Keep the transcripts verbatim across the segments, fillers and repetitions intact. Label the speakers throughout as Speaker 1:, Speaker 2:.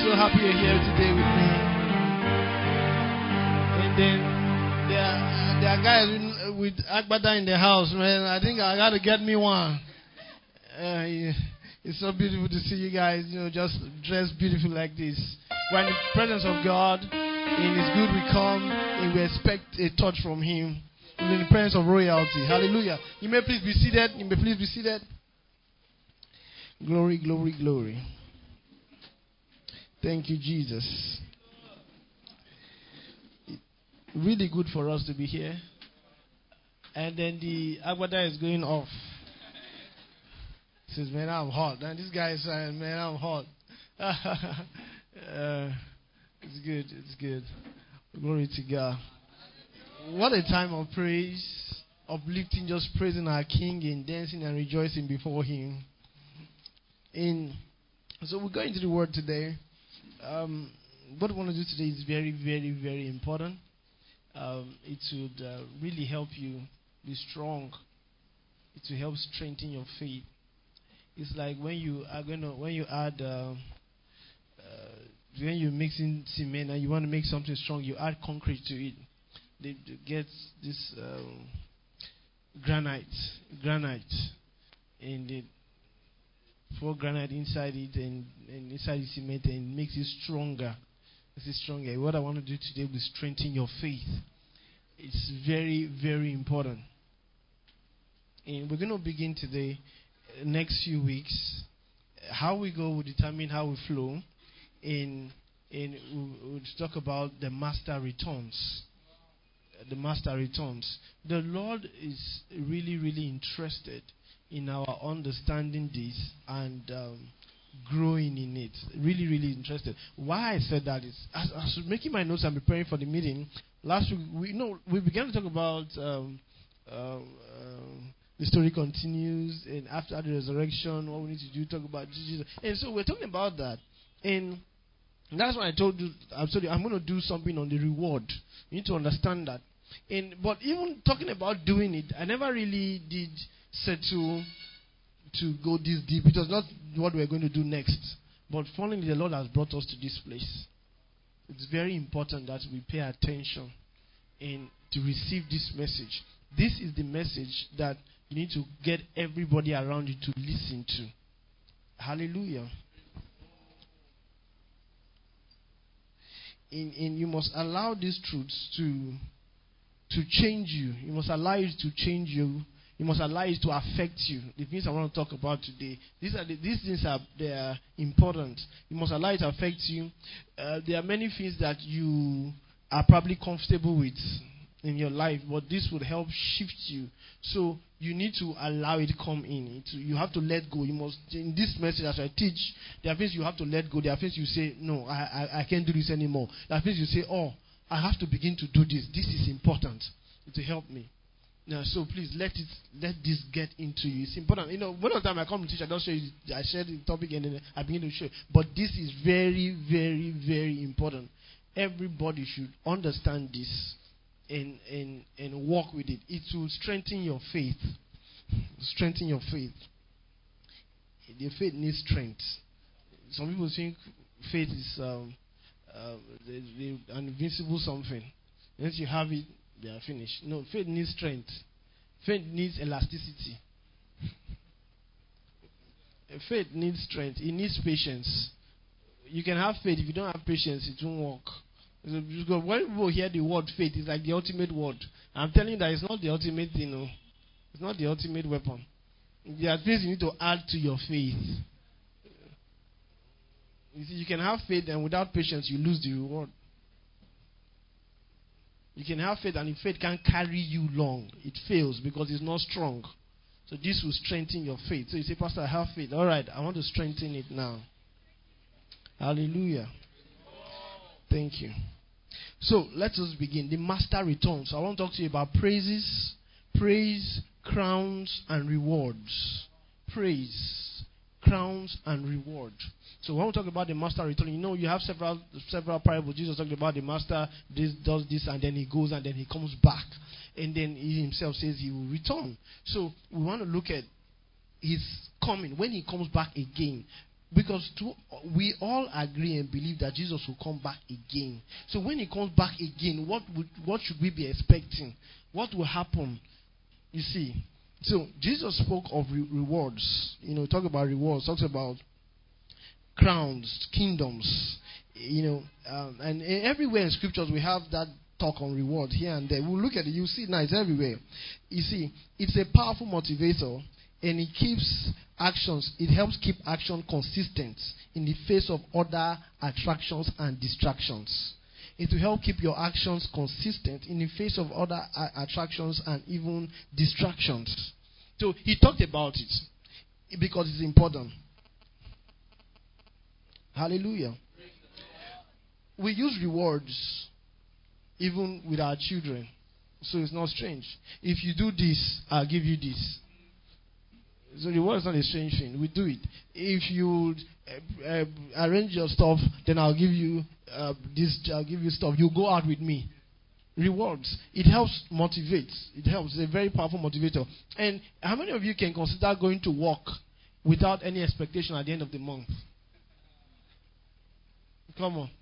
Speaker 1: so happy you're here today with me. And then there are, there are guys with, with Agbada in the house, man. I think I got to get me one. Uh, yeah. It's so beautiful to see you guys, you know, just dressed beautiful like this. We're in the presence of God. In His good we come, and we expect a touch from Him. We're in the presence of royalty. Hallelujah. You may please be seated. You may please be seated. Glory, glory, glory. Thank you, Jesus. Really good for us to be here. And then the Agbada is going off. Says, man, I'm hot. And this guy is saying, man, I'm hot. uh, it's good. It's good. Glory to God. What a time of praise, uplifting, just praising our King and dancing and rejoicing before Him. In so we're going to the Word today. Um, what we want to do today is very, very, very important. Um, it would uh, really help you be strong. It will help strengthen your faith. It's like when you are going to when you add uh, uh, when you're mixing cement and you want to make something strong, you add concrete to it. They, they get this um, granite, granite, and they pour granite inside it and, and inside the cement and makes it stronger. Makes it stronger. What I want to do today is strengthen your faith. It's very, very important. And we're going to begin today. Next few weeks, how we go will determine how we flow. In in we'll talk about the master returns. The master returns. The Lord is really, really interested in our understanding this and um, growing in it. Really, really interested. Why I said that is, as I was making my notes and preparing for the meeting last week, we you know we began to talk about. Um, um, um, The story continues, and after the resurrection, what we need to do, talk about Jesus. And so we're talking about that. And that's why I told you, I'm sorry, I'm going to do something on the reward. You need to understand that. And But even talking about doing it, I never really did settle to go this deep. It was not what we're going to do next. But finally, the Lord has brought us to this place. It's very important that we pay attention and to receive this message. This is the message that you need to get everybody around you to listen to. Hallelujah. And, and you must allow these truths to, to change you. You must allow it to change you. You must allow it to affect you. The things I want to talk about today. These are the, these things are they are important. You must allow it to affect you. Uh, there are many things that you are probably comfortable with in your life, but this would help shift you. So you need to allow it to come in. It, you have to let go. You must, in this message as I teach, there are things you have to let go. There are things you say, no, I, I, I can't do this anymore. There are things you say, oh, I have to begin to do this. This is important to help me. Now, so please let it, let this get into you. It's important. You know, one of the time I come to teach, I don't show you, I share the topic and then I begin to show. But this is very, very, very important. Everybody should understand this. And, and and walk with it. It will strengthen your faith. Strengthen your faith. Your faith needs strength. Some people think faith is um, uh, the, the invincible something. Once you have it, they are finished. No, faith needs strength. Faith needs elasticity. Faith needs strength. It needs patience. You can have faith. If you don't have patience, it won't work. Because when people hear the word faith, it's like the ultimate word. I'm telling you that it's not the ultimate thing. No. It's not the ultimate weapon. There are things you need to add to your faith. You see, you can have faith and without patience, you lose the reward. You can have faith and if faith can't carry you long, it fails because it's not strong. So this will strengthen your faith. So you say, Pastor, I have faith. All right, I want to strengthen it now. Hallelujah. Thank you. So let us begin. The master returns. So I want to talk to you about praises, praise, crowns, and rewards. Praise, crowns, and reward. So when we talk about the master return, you know you have several several parables. Jesus talked about the master this does this and then he goes and then he comes back. And then he himself says he will return. So we want to look at his coming. When he comes back again, Because to, we all agree and believe that Jesus will come back again. So when he comes back again, what would, what should we be expecting? What will happen? You see. So Jesus spoke of re- rewards. You know, talk about rewards. Talks about crowns, kingdoms. You know, um, and everywhere in scriptures we have that talk on reward here and there. We'll look at it. You see it now. It's everywhere. You see, it's a powerful motivator. And it keeps actions, it helps keep action consistent in the face of other attractions and distractions. It will help keep your actions consistent in the face of other a- attractions and even distractions. So he talked about it because it's important. Hallelujah. We use rewards even with our children. So it's not strange. If you do this, I'll give you this. So the word is not a strange thing. We do it. If you uh, uh, arrange your stuff, then I'll give you uh, this. I'll give you stuff. You go out with me. Rewards. It helps motivate. It helps. It's a very powerful motivator. And how many of you can consider going to work without any expectation at the end of the month? Come on.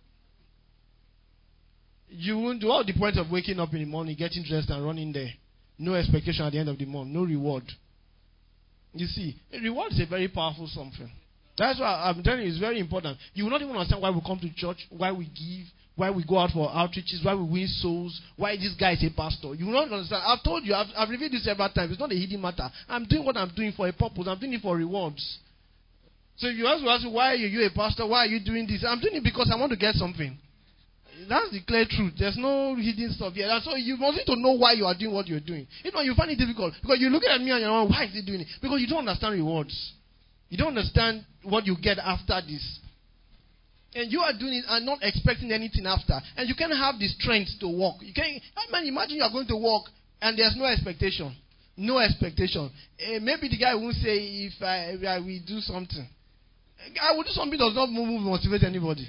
Speaker 1: You won't do all the point of waking up in the morning, getting dressed, and running there. No expectation at the end of the month. No reward. You see, a reward is a very powerful something. That's why I'm telling you, it's very important. You will not even understand why we come to church, why we give, why we go out for outreaches, why we win souls, why this guy is a pastor. You will not understand. I've told you, I've, I've revealed this several times. It's not a hidden matter. I'm doing what I'm doing for a purpose. I'm doing it for rewards. So if you ask me, why are you a pastor? Why are you doing this? I'm doing it because I want to get something. That's the clear truth. There's no hidden stuff here. And so you must need to know why you are doing what you're doing. If not, you find it difficult. Because you look at me and you're like, why is he doing it? Because you don't understand rewards. You don't understand what you get after this. And you are doing it and not expecting anything after. And you can't have the strength to walk. You can't, I mean, imagine you are going to walk and there's no expectation. No expectation. Uh, maybe the guy won't say if I, if I will do something. I will do something that does not move, motivate anybody.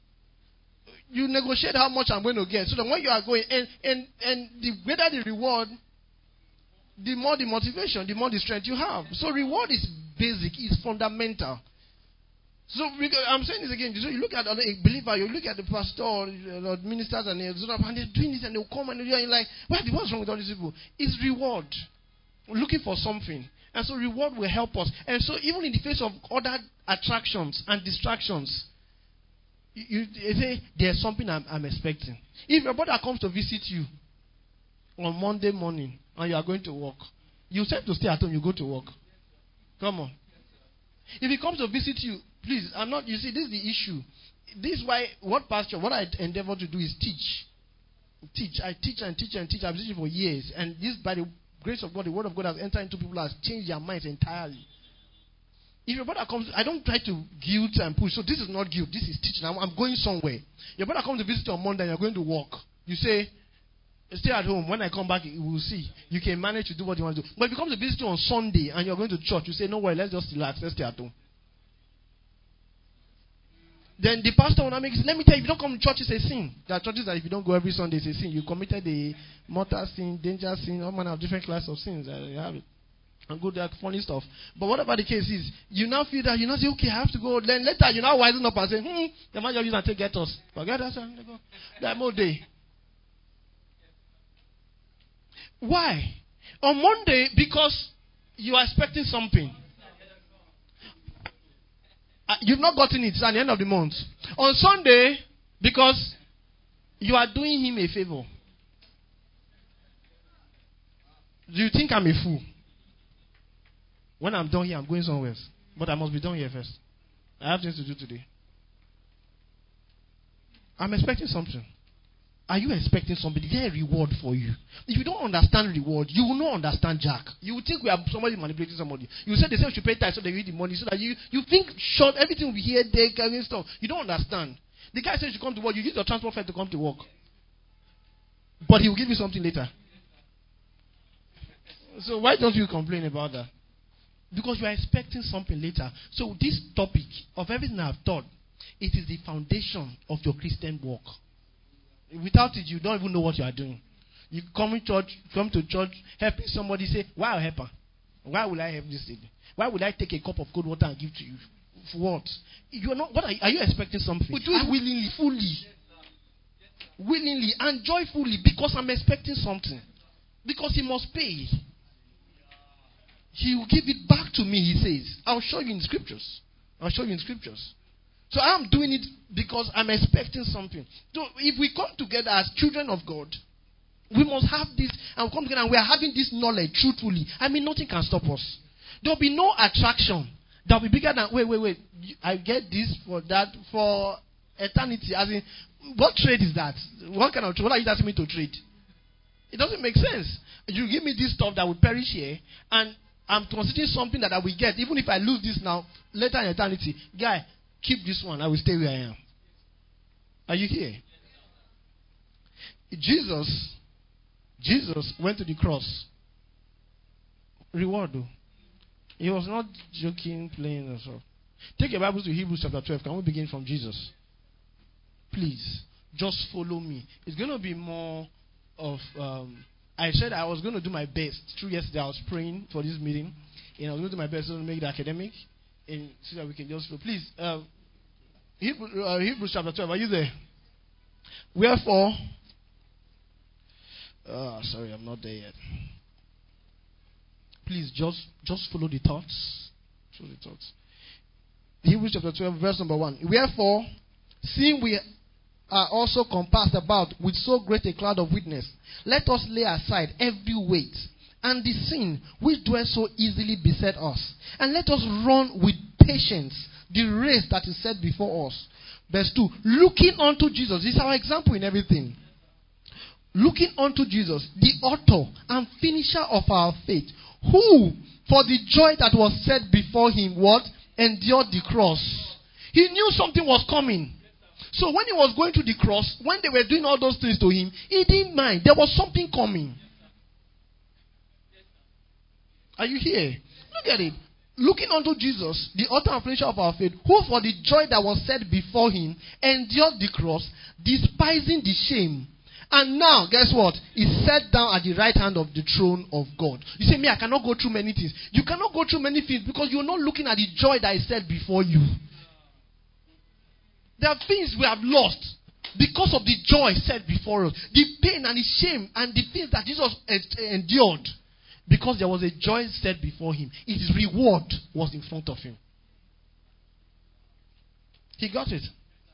Speaker 1: You negotiate how much I'm going to get. So that when you are going, and, and, and the greater the reward, the more the motivation, the more the strength you have. So reward is basic, it's fundamental. So I'm saying this again. So you look at a believer, you look at the pastor or the ministers and they're doing this and they'll come and you're like, what's wrong with all these people? It's reward. We're looking for something. And so reward will help us. And so even in the face of other attractions and distractions, You, you say there's something I'm, I'm expecting. If your brother comes to visit you on Monday morning and you are going to work, you said to stay at home, you go to work. Come on. If he comes to visit you, please, I'm not, you see, this is the issue. This is why, what pastor, what I endeavor to do is teach. Teach. I teach and teach and teach. I've been teaching for years. And this, by the grace of God, the word of God has entered into people, has changed their minds entirely. If your brother comes, I don't try to guilt and push. So this is not guilt. This is teaching. I'm, I'm going somewhere. Your brother comes to visit you on Monday and you're going to work. You say, stay at home. When I come back, we will see. You can manage to do what you want to do. But if he comes to visit you on Sunday and you're going to church, you say, no worry, let's just relax. Let's stay at home. Then the pastor will not make it. Let me tell you, if you don't come to church, it's a sin. There are churches that if you don't go every Sunday, it's a sin. You committed a mortal sin, danger sin, all manner of different classes of sins. You have it. And good, that funny stuff. But whatever the case is, you now feel that you now say, okay, I have to go. Then later, you now wisen up and say, hmm, the man just use and take get us. Forget us and go. That more day. Why? On Monday, because you are expecting something. Uh, you've not gotten it at the end of the month. On Sunday, because you are doing him a favor. Do you think I'm a fool? When I'm done here, I'm going somewhere else. But I must be done here first. I have things to do today. I'm expecting something. Are you expecting something? Is there a reward for you? If you don't understand reward, you will not understand Jack. You will think we are somebody manipulating somebody. You say they say we should pay tax so they give the money. So that you, you think short, everything will be here, there, carrying stuff. You don't understand. The guy says you should come to work. You use your transport fare to come to work. But he will give you something later. So why don't you complain about that? Because you are expecting something later. So this topic of everything I've taught, it is the foundation of your Christian walk. Without it, you don't even know what you are doing. You come to church, come to church, helping somebody, say, why I help her? Why will I help this lady? Why would I take a cup of cold water and give to you? what? You are not. What are you, are you expecting something?
Speaker 2: We do it willingly, fully, willingly and joyfully because I'm expecting something. Because he must pay. He will give it back to me. He says, "I'll show you in scriptures. I'll show you in scriptures." So I'm doing it because I'm expecting something. So if we come together as children of God, we must have this, and we come together and we are having this knowledge truthfully. I mean, nothing can stop us. There will be no attraction that will be bigger than, wait, wait, wait, I get this for that, for eternity. As in, what trade is that? What kind of trade? What are you asking me to trade? It doesn't make sense. You give me this stuff that will perish here, and I'm considering something that I will get. Even if I lose this now, later in eternity, guy, keep this one. I will stay where I am. Are you here? Jesus, Jesus went to the cross. Reward, though. He was not joking, playing, or so. Take your Bibles to Hebrews chapter twelve. Can we begin from Jesus? Please, just follow me. It's going to be more of. Um, I said I was going to do my best. Through yesterday, I was praying for this meeting, and I was going to do my best to make it academic, and so that we can just flow. Please, uh, Hebrews, uh, Hebrews chapter twelve. Are you there? Wherefore, uh, sorry, I'm not there yet. Please, just just follow the thoughts. Follow the thoughts. Hebrews chapter twelve, verse number one. Wherefore, seeing we are also compassed about with so great a cloud of witness, let us lay aside every weight and the sin which doeth so easily beset us, and let us run with patience the race that is set before us. Verse two. Looking unto Jesus. This is our example in everything. Looking unto Jesus, the author and finisher of our faith, who, for the joy that was set before him, what? Endured the cross. He knew something was coming. So when he was going to the cross, when they were doing all those things to him, he didn't mind. There was something coming. Are you here? Look at it. Looking unto Jesus, the author and finisher of our faith, who for the joy that was set before him, endured the cross, despising the shame. And now, guess what? He's set down at the right hand of the throne of God. You say, me, I cannot go through many things. You cannot go through many things because you're not looking at the joy that is set before you. There are things we have lost because of the joy set before us. The pain and the shame and the things that Jesus endured because there was a joy set before him. His reward was in front of him. He got it.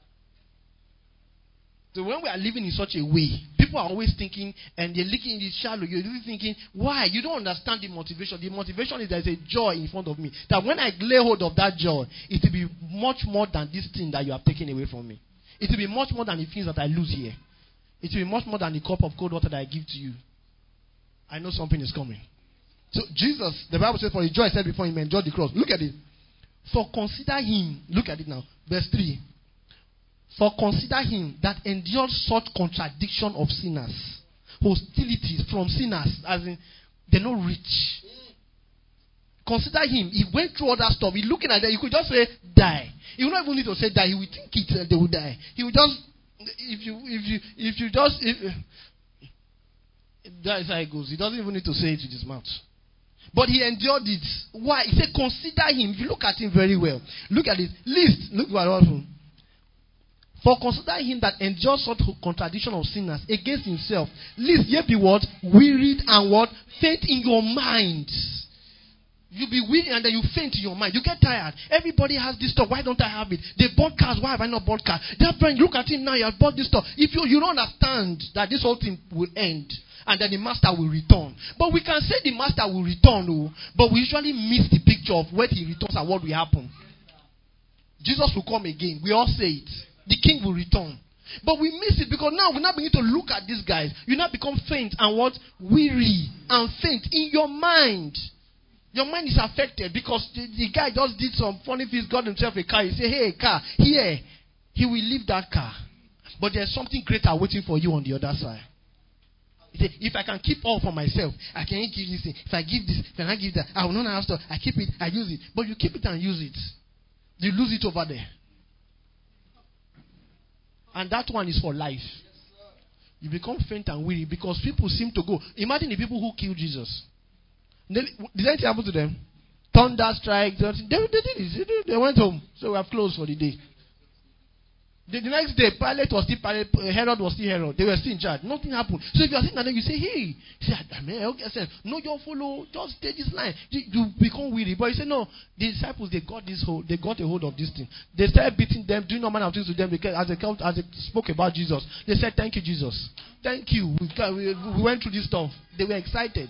Speaker 2: So when we are living in such a way, people are always thinking, and they're looking in the shallow. You're really thinking, why? You don't understand the motivation. The motivation is there's a joy in front of me. That when I lay hold of that joy, it will be much more than this thing that you have taken away from me. It will be much more than the things that I lose here. It will be much more than the cup of cold water that I give to you. I know something is coming. So Jesus, the Bible says, for the joy set before him, endured the cross. Look at it. For consider him. Look at it now. Verse three. For consider him that endured such contradiction of sinners, hostilities from sinners, as in they're not rich. Consider him. He went through all that stuff. He looking at that. You could just say die. He would not even need to say die. He would think it. Uh, they would die. He would just if you if you if you just if, uh, that is how it goes. He doesn't even need to say it with his mouth. But he endured it. Why? He said, consider him. If you look at him very well, look at it. List. Look what happened. For consider him that endured such contradiction of sinners against himself, lest ye be what? Wearied and what? Faint in your mind. You be weary and then you faint in your mind. You get tired. Everybody has this stuff. Why don't I have it? They bought cars. Why have I not bought cars? That friend, look at him now. You have bought this stuff. If you, you don't understand that this whole thing will end and then the master will return. But we can say the master will return, oh, but we usually miss the picture of when he returns and what will happen. Jesus will come again. We all say it. The king will return. But we miss it because now we now begin to look at these guys. You now become faint and what? Weary and faint in your mind. Your mind is affected because the, the guy just did some funny things, got himself a car. He say, hey, car, here. He will leave that car. But there's something greater waiting for you on the other side. He say, if I can keep all for myself, I can give this thing. If I give this, then I give that. I will not have to. I keep it, I use it. But you keep it and use it. You lose it over there. And that one is for life. You become faint and weary because people seem to go. Imagine the people who killed Jesus. Did anything happen to them? thunder strike. They, they did it. They went home. So we have closed for the day. The, the next day, Pilate was still Pilate, uh, Herod was still Herod. They were still in charge. Nothing happened. So if you are sitting there, you say, hey, you say, I mean, okay, I said, no, you follow, just stay this line. You, you become weary. But you say, no, the disciples, they got this hold, they got a hold of this thing. They started beating them, doing no manner of things to them because as they, as they spoke about Jesus. They said, thank you, Jesus. Thank you. We, we, we went through this stuff. They were excited.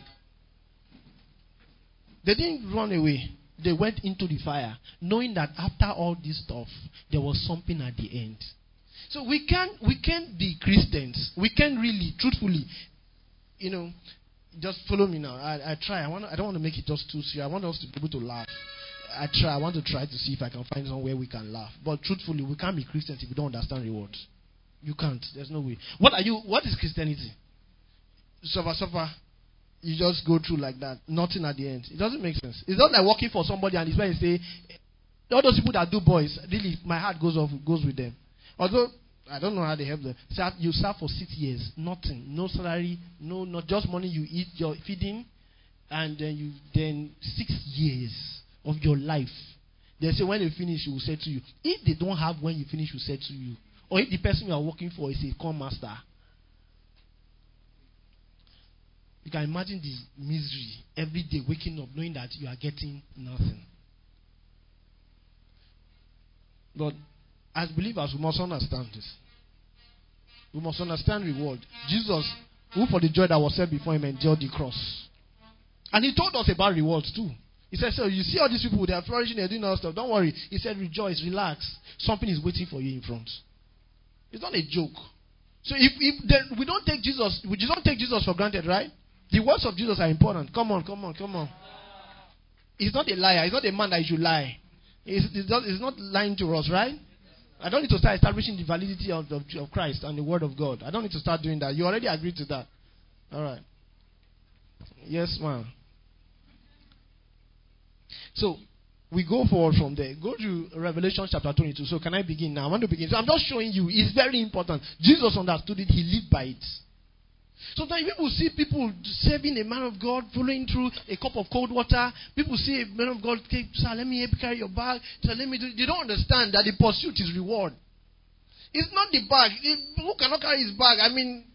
Speaker 2: They didn't run away. They went into the fire, knowing that after all this stuff, there was something at the end. So we can't we can't be Christians. We can't really, truthfully, you know, just follow me now. I, I try. I want. I don't want to make it just too serious. I want us to be able to laugh. I try. I want to try to see if I can find somewhere we can laugh. But truthfully, we can't be Christians if we don't understand rewards. You can't. There's no way. What are you? What is Christianity? Suffer, suffer. You just go through like that. Nothing at the end. It doesn't make sense. It's not like working for somebody and it's when you say, all those people that do boys, really, my heart goes off, goes with them. Although, I don't know how they help them. You serve for six years. Nothing. No salary. No, not just money you eat, your feeding. And then you, then six years of your life. They say when they finish, you will say to you. If they don't have when you finish, will say to you. Or if the person you are working for is a con master. You can imagine the misery every day waking up knowing that you are getting nothing. But as believers, we must understand this. We must understand reward. Jesus, who for the joy that was set before him endured the cross. And he told us about rewards too. He said, so you see all these people, they are flourishing, they're doing all stuff. Don't worry. He said, rejoice, relax. Something is waiting for you in front. It's not a joke. So if, if then we don't take Jesus, we don't take Jesus for granted, right? The words of Jesus are important. Come on, come on, come on. He's not a liar. He's not a man that you should lie. He's, he's, not, he's not lying to us, right? I don't need to start establishing the validity of, of, of Christ and the word of God. I don't need to start doing that. You already agreed to that. All right. Yes, ma'am. So, we go forward from there. Go to Revelation chapter twenty-two. So, can I begin now? I want to begin. So, I'm just showing you. It's very important. Jesus understood it. He lived by it. Sometimes people see people serving a man of God, following through a cup of cold water. People see a man of God, okay, sir, let me help you carry your bag. Sir, let me do. They don't understand that the pursuit is reward. It's not the bag. Who cannot carry his bag? I mean,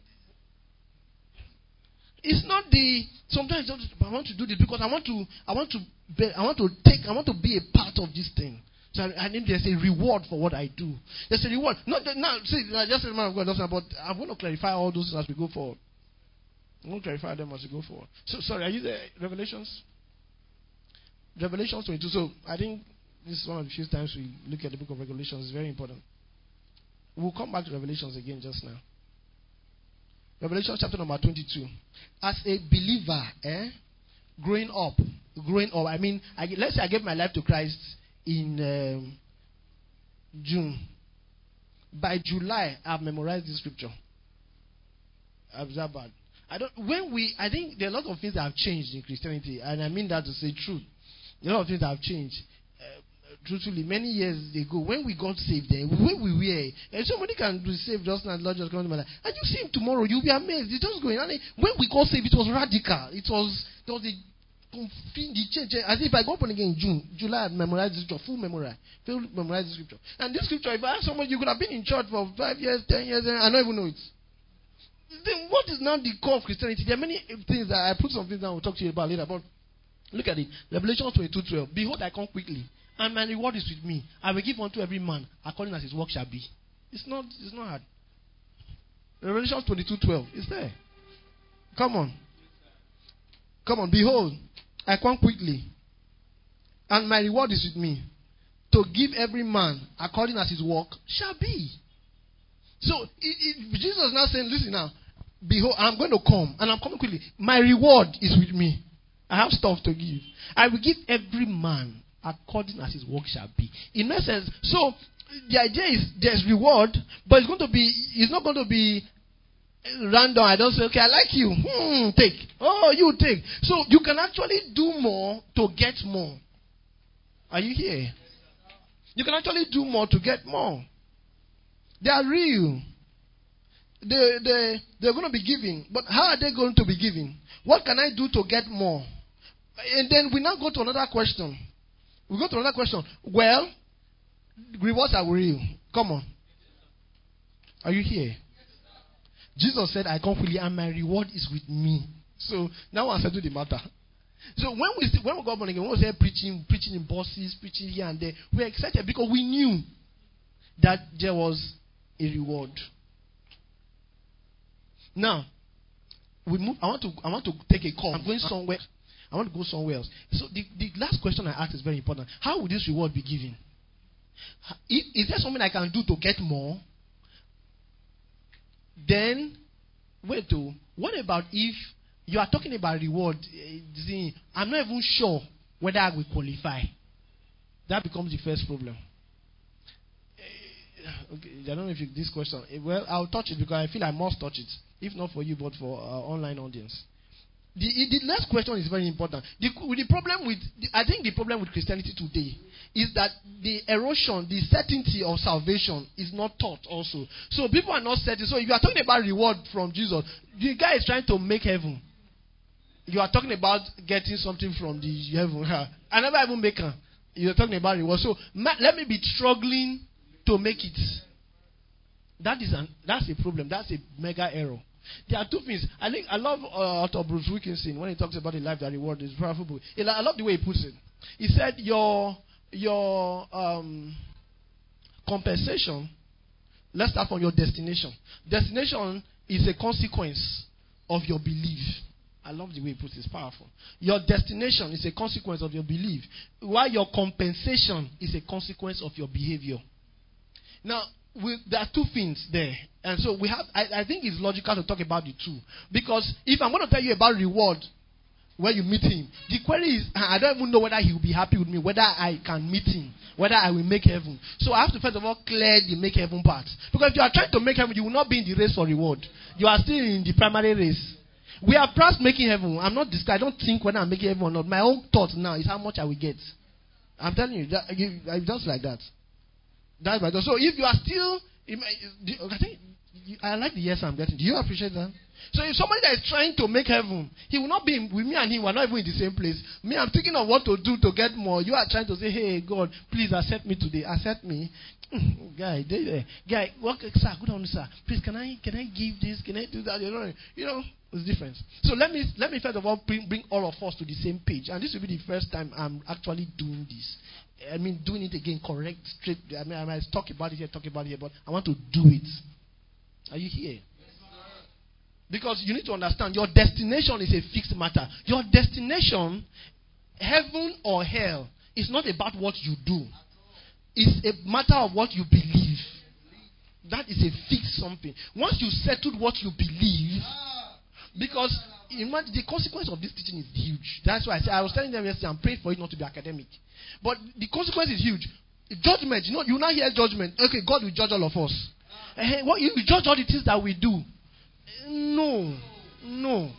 Speaker 2: it's not the. Sometimes I want to do this because I want to. I want to. Be, I want to take. I want to be a part of this thing. So I think there's a reward for what I do. There's a reward. Not now. See, just a man of God, but I'm going to clarify all those as we go forward. I'm going to clarify them as we go forward. So, sorry, are you there? Revelations? Revelations twenty-two. So, I think this is one of the few times we look at the book of Revelations. It's very important. We'll come back to Revelations again just now. Revelation chapter number twenty-two. As a believer, eh, growing up, growing up, I mean, I, let's say I gave my life to Christ in um, June. By July, I've memorized this scripture. Observe that. I don't. When we, I think there are a lot of things that have changed in Christianity, and I mean that to say truth. There are a lot of things that have changed. Uh, truthfully, many years ago, when we got saved, then when we were, and somebody can be saved just now, Lord just come to my life, and you see him tomorrow, you'll be amazed. It's just going on. When we got saved, it was radical. It was there was a the change. As if I go up again in June, July, I memorized this scripture, full memory, full memorize this scripture. And this scripture, if I ask somebody, you could have been in church for five years, ten years, and I don't even know it. Then what is now the core of Christianity? There are many things that I put some things down. We'll talk to you about later. But look at it. Revelation twenty-two twelve. Behold, I come quickly, and my reward is with me. I will give unto every man according as his work shall be. It's not. It's not hard. Revelation twenty-two twelve. It's there. Come on. Come on. Behold, I come quickly, and my reward is with me, to give every man according as his work shall be. So, it, it, Jesus is now saying, listen now, behold, I'm going to come, and I'm coming quickly. My reward is with me. I have stuff to give. I will give every man according as his work shall be. In essence, so, the idea is there's reward, but it's going to be, it's not going to be random. I don't say, okay, I like you. Hmm, take. Oh, you take. So, you can actually do more to get more. Are you here? You can actually do more to get more. They are real. They, they, they're going to be giving. But how are they going to be giving? What can I do to get more? And then we now go to another question. We go to another question. Well, rewards are real. Come on. Are you here? Jesus said, I come freely and my reward is with me. So now I settle the matter. So when we when we got born again, when we started preaching, preaching in buses, preaching here and there, we were excited because we knew that there was a reward. Now, we move. I want to I want to take a call. I'm going somewhere. I want to go somewhere else. So the, the last question I asked is very important. How will this reward be given? Is, is there something I can do to get more? Then, wait, oh, what about if you are talking about reward? I'm not even sure whether I will qualify. That becomes the first problem. Okay, I don't know if you, this question. Well, I'll touch it because I feel I must touch it. If not for you, but for our online audience. The, the next question is very important. The, the problem with, the, I think the problem with Christianity today is that the erosion, the certainty of salvation is not taught also. So people are not certain. So if you are talking about reward from Jesus, the guy is trying to make heaven. You are talking about getting something from the heaven. I never even make her. You are talking about reward. So ma- let me be struggling to make it. That is an, that's a problem. That's a mega error. There are two things. I think I love uh, Author Bruce Wilkinson when he talks about the life that reward is powerful. I love the way he puts it. He said your your um, compensation. Let's start from your destination. Destination is a consequence of your belief. I love the way he puts it. It's powerful. Your destination is a consequence of your belief, while your compensation is a consequence of your behavior. Now, we, there are two things there. And so we have, I, I think it's logical to talk about the two. Because if I'm going to tell you about reward when you meet him, the query is, I don't even know whether he will be happy with me, whether I can meet him, whether I will make heaven. So I have to first of all clear the make heaven part. Because if you are trying to make heaven, you will not be in the race for reward. You are still in the primary race. We are past making heaven. I'm not this guy. I don't think whether I'm making heaven or not. My own thought now is how much I will get. I'm telling you, that, you just like that. That's my thought. So if you are still, I think I like the yes I'm getting. Do you appreciate that? So if somebody that is trying to make heaven, he will not be with me and him. We're not even in the same place. Me, I'm thinking of what to do to get more. You are trying to say, hey, God, please accept me today. Accept me. Guy, they, guy, what, sir, good on, sir. Please, can I can I give this? Can I do that? You know, you know, it's different. So let me let me first of all bring, bring all of us to the same page. And this will be the first time I'm actually doing this. I mean, doing it again, correct, straight. I mean, I might talk about it here, talk about it here, but I want to do it. Are you here? Because you need to understand your destination is a fixed matter. Your destination, heaven or hell, is not about what you do. It's a matter of what you believe. That is a fixed something. Once you settled what you believe, because imagine the consequence of this teaching is huge. That's why I said I was telling them yesterday, I'm praying for it not to be academic. But the consequence is huge. Judgment, you know, you now hear judgment. Okay, God will judge all of us. Uh, what you will judge all the things that we do. No, no.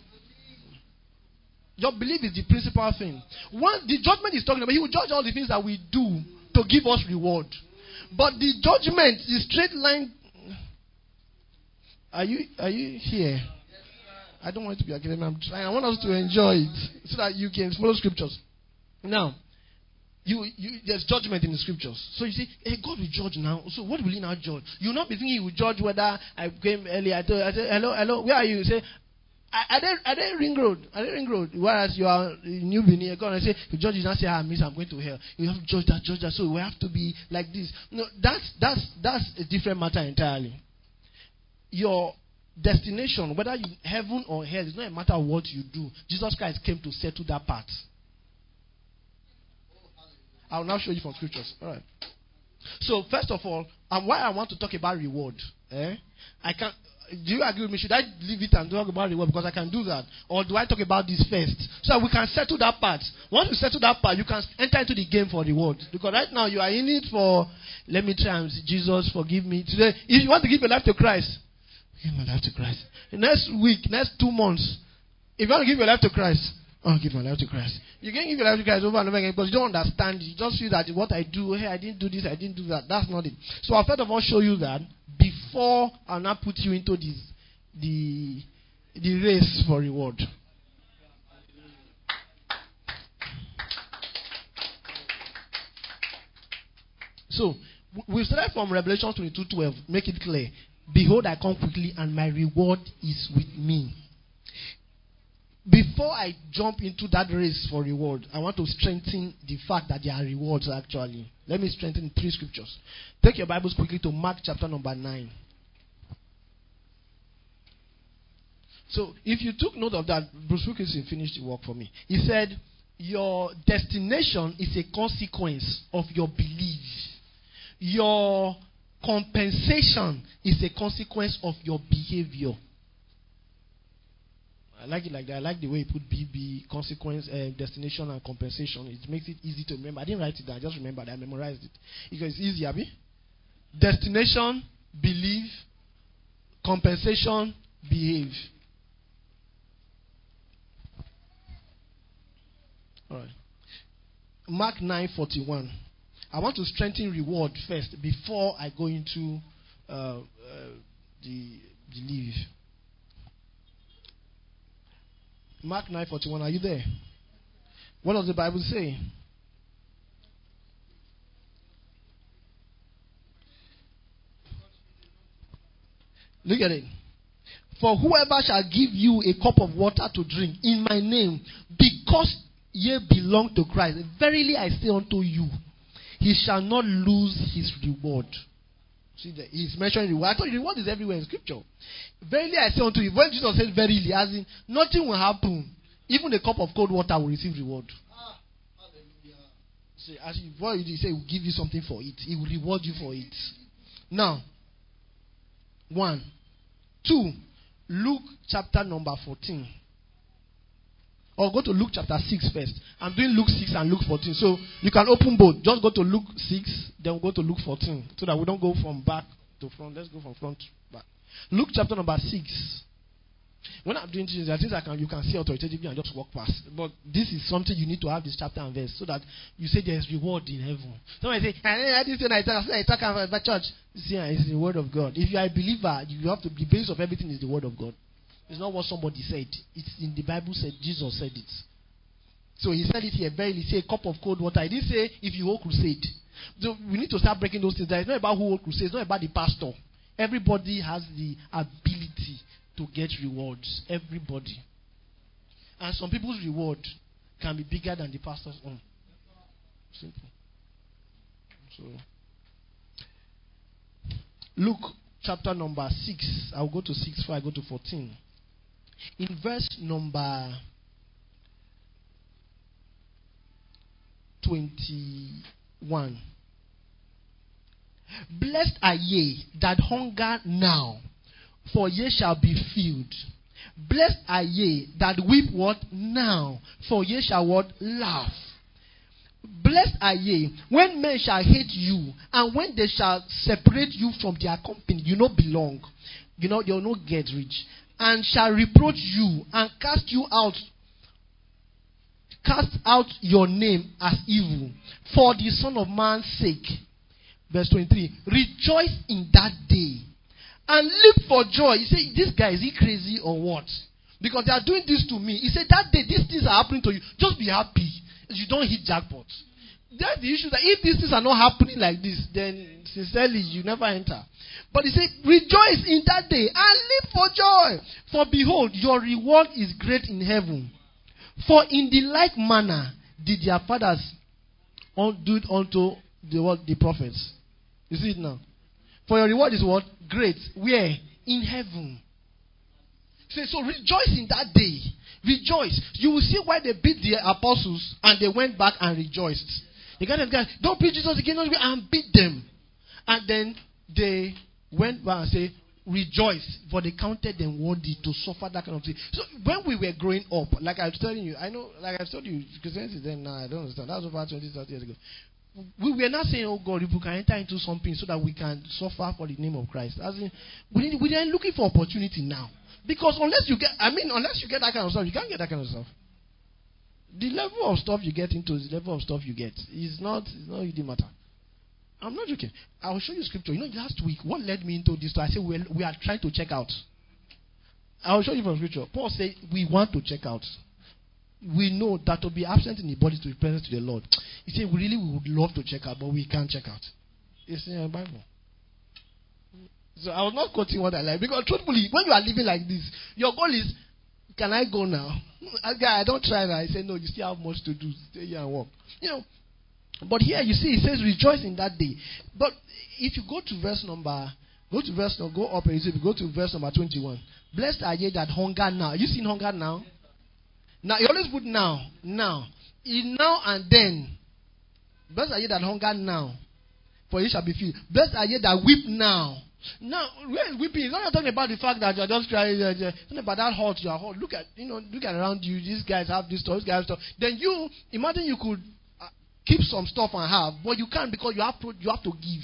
Speaker 2: Your belief is the principal thing. One, the judgment is talking about, he will judge all the things that we do to give us reward. But the judgment, the straight line. Are you are you here? I don't want it to be academic. I'm trying. I want us to enjoy it so that you can follow scriptures. Now, you, you there's judgment in the scriptures. So you see, hey, God will judge now. So what will he now judge? You will not be thinking he will judge whether I came early. I told, I said, hello, hello, where are you? You say, Are they, are they ring road? Are they ring road? Whereas you are in New Benin, God and say, the judge is not say, ah, miss, I'm going to hell. You have to judge that, judge that. So we have to be like this. No, that's that's that's a different matter entirely. Your destination, whether you heaven or hell, is not a matter of what you do. Jesus Christ came to settle that part. I will now show you from scriptures. All right. So first of all, and why I want to talk about reward, eh? I can't. Do you agree with me? Should I leave it and talk about reward because I can do that? Or do I talk about this first? So that we can settle that part. Once you settle that part, you can enter into the game for reward. Because right now you are in it for, let me try and say, Jesus, forgive me. Today, if you want to give your life to Christ, give my life to Christ. The next week, next two months, if you want to give your life to Christ, oh, give my life to Christ. You can't give your life to Christ over and over again because you don't understand. You just feel that what I do, hey, I didn't do this, I didn't do that. That's not it. So I'll first of all show you that before I'll now put you into this, the, the race for reward. So, we started from Revelation twenty-two twelve. Make it clear. Behold, I come quickly, and my reward is with me. Before I jump into that race for reward, I want to strengthen the fact that there are rewards actually. Let me strengthen three scriptures. Take your Bibles quickly to Mark chapter number nine. So, if you took note of that, Bruce Wilkinson finished the work for me. He said, your destination is a consequence of your belief. Your compensation is a consequence of your behavior. I like it like that. I like the way he put B B, consequence, uh, destination, and compensation. It makes it easy to remember. I didn't write it down. I just remembered. I memorized it. Because it's easy, Abi. Destination, believe, compensation, behave. All right. Mark nine forty-one. I want to strengthen reward first before I go into uh, uh, the belief. Mark nine forty-one. Are you there? What does the Bible say? Look at it. For whoever shall give you a cup of water to drink in my name, because ye belong to Christ, verily I say unto you, he shall not lose his reward. See that he's mentioning reward. I thought reward is everywhere in scripture. Verily I say unto you, when Jesus said verily, as in nothing will happen. Even a cup of cold water will receive reward. Ah, hallelujah. See, as you, what you say, he will give you something for it. He will reward you for it. Now, one. Two, Luke chapter number fourteen. Or go to Luke chapter six first. I'm doing Luke six and Luke fourteen. So you can open both. Just go to Luke six, then we'll go to Luke fourteen. So that we don't go from back to front. Let's go from front to back. Luke chapter number six. When I'm doing this, I think I can, you can see authoritatively and just walk past. But this is something you need to have this chapter and verse so that you say there's reward in heaven. Somebody say, I didn't say I talk, I talk about church. See, it's the word of God. If you are a believer, you have to, the base of everything is the word of God. It's not what somebody said. It's in the Bible said, Jesus said it. So he said it here, verily, say a cup of cold water. He didn't say if you hold crusade. So we need to start breaking those things down. It's not about who hold crusade. It's not about the pastor. Everybody has the ability to get rewards. Everybody. And some people's reward can be bigger than the pastor's own. Simple. So, Luke chapter number six. I'll go to six before I go to fourteen. In verse number twenty-one. Blessed are ye that hunger now, for ye shall be filled. Blessed are ye that weep what? Now, for ye shall what? Laugh. Blessed are ye when men shall hate you, and when they shall separate you from their company, you not belong. You know, you'll not get rich. And shall reproach you, and cast you out, cast out your name as evil, for the Son of Man's sake. Verse twenty-three. Rejoice in that day, and leap for joy. You say, this guy, is he crazy or what? Because they are doing this to me. He said, that day, these things are happening to you. Just be happy. You don't hit jackpot. That's the issue. That if these things are not happening like this, then sincerely, you never enter. But he said, rejoice in that day, and leap for joy. For behold, your reward is great in heaven. For in the like manner did their fathers do it unto the, what, the prophets. You see it now? For your reward is what? Great. Where? In heaven. So, so rejoice in that day. Rejoice. You will see why they beat the apostles and they went back and rejoiced. The guys, guys, don't preach Jesus again, and beat them. And then they went back and said, rejoice, for they counted them worthy to suffer that kind of thing. So when we were growing up, like I was telling you, I know, like I told you, Christianity then, nah, I don't understand. That was over twenty, thirty years ago. We were not saying, oh God, if we can enter into something so that we can suffer for the name of Christ. As in, we, we are looking for opportunity now. Because unless you get, I mean, unless you get that kind of stuff, you can't get that kind of stuff. The level of stuff you get into is the level of stuff you get. It's not, it's not really matter. I'm not joking. I will show you scripture. You know, last week, what led me into this? I said, well, we are trying to check out. I will show you from scripture. Paul said, we want to check out. We know that to be absent in the body to be present to the Lord. He said, we really we would love to check out, but we can't check out. It's in your Bible. So I was not quoting what I like. Because truthfully, when you are living like this, your goal is, can I go now? I don't try that. I say, no, you still have much to do. Stay here and work. You know. But here you see, it says rejoice in that day. But if you go to verse number, go to verse number, go up and you see, go to verse number twenty-one. Blessed are ye that hunger now. You seen hunger now? Now, you always put now. Now. In now and then. Blessed are ye that hunger now. For ye shall be filled. Blessed are ye that weep now. Now, where is weeping? It's not talking about the fact that you're just crying. It's talking about that hurt. You're hurt. Look at, you know, look at around you. These guys have this stuff. These guys have stuff. Then you, imagine you could uh, keep some stuff and have, but you can't because you have to, you have to give.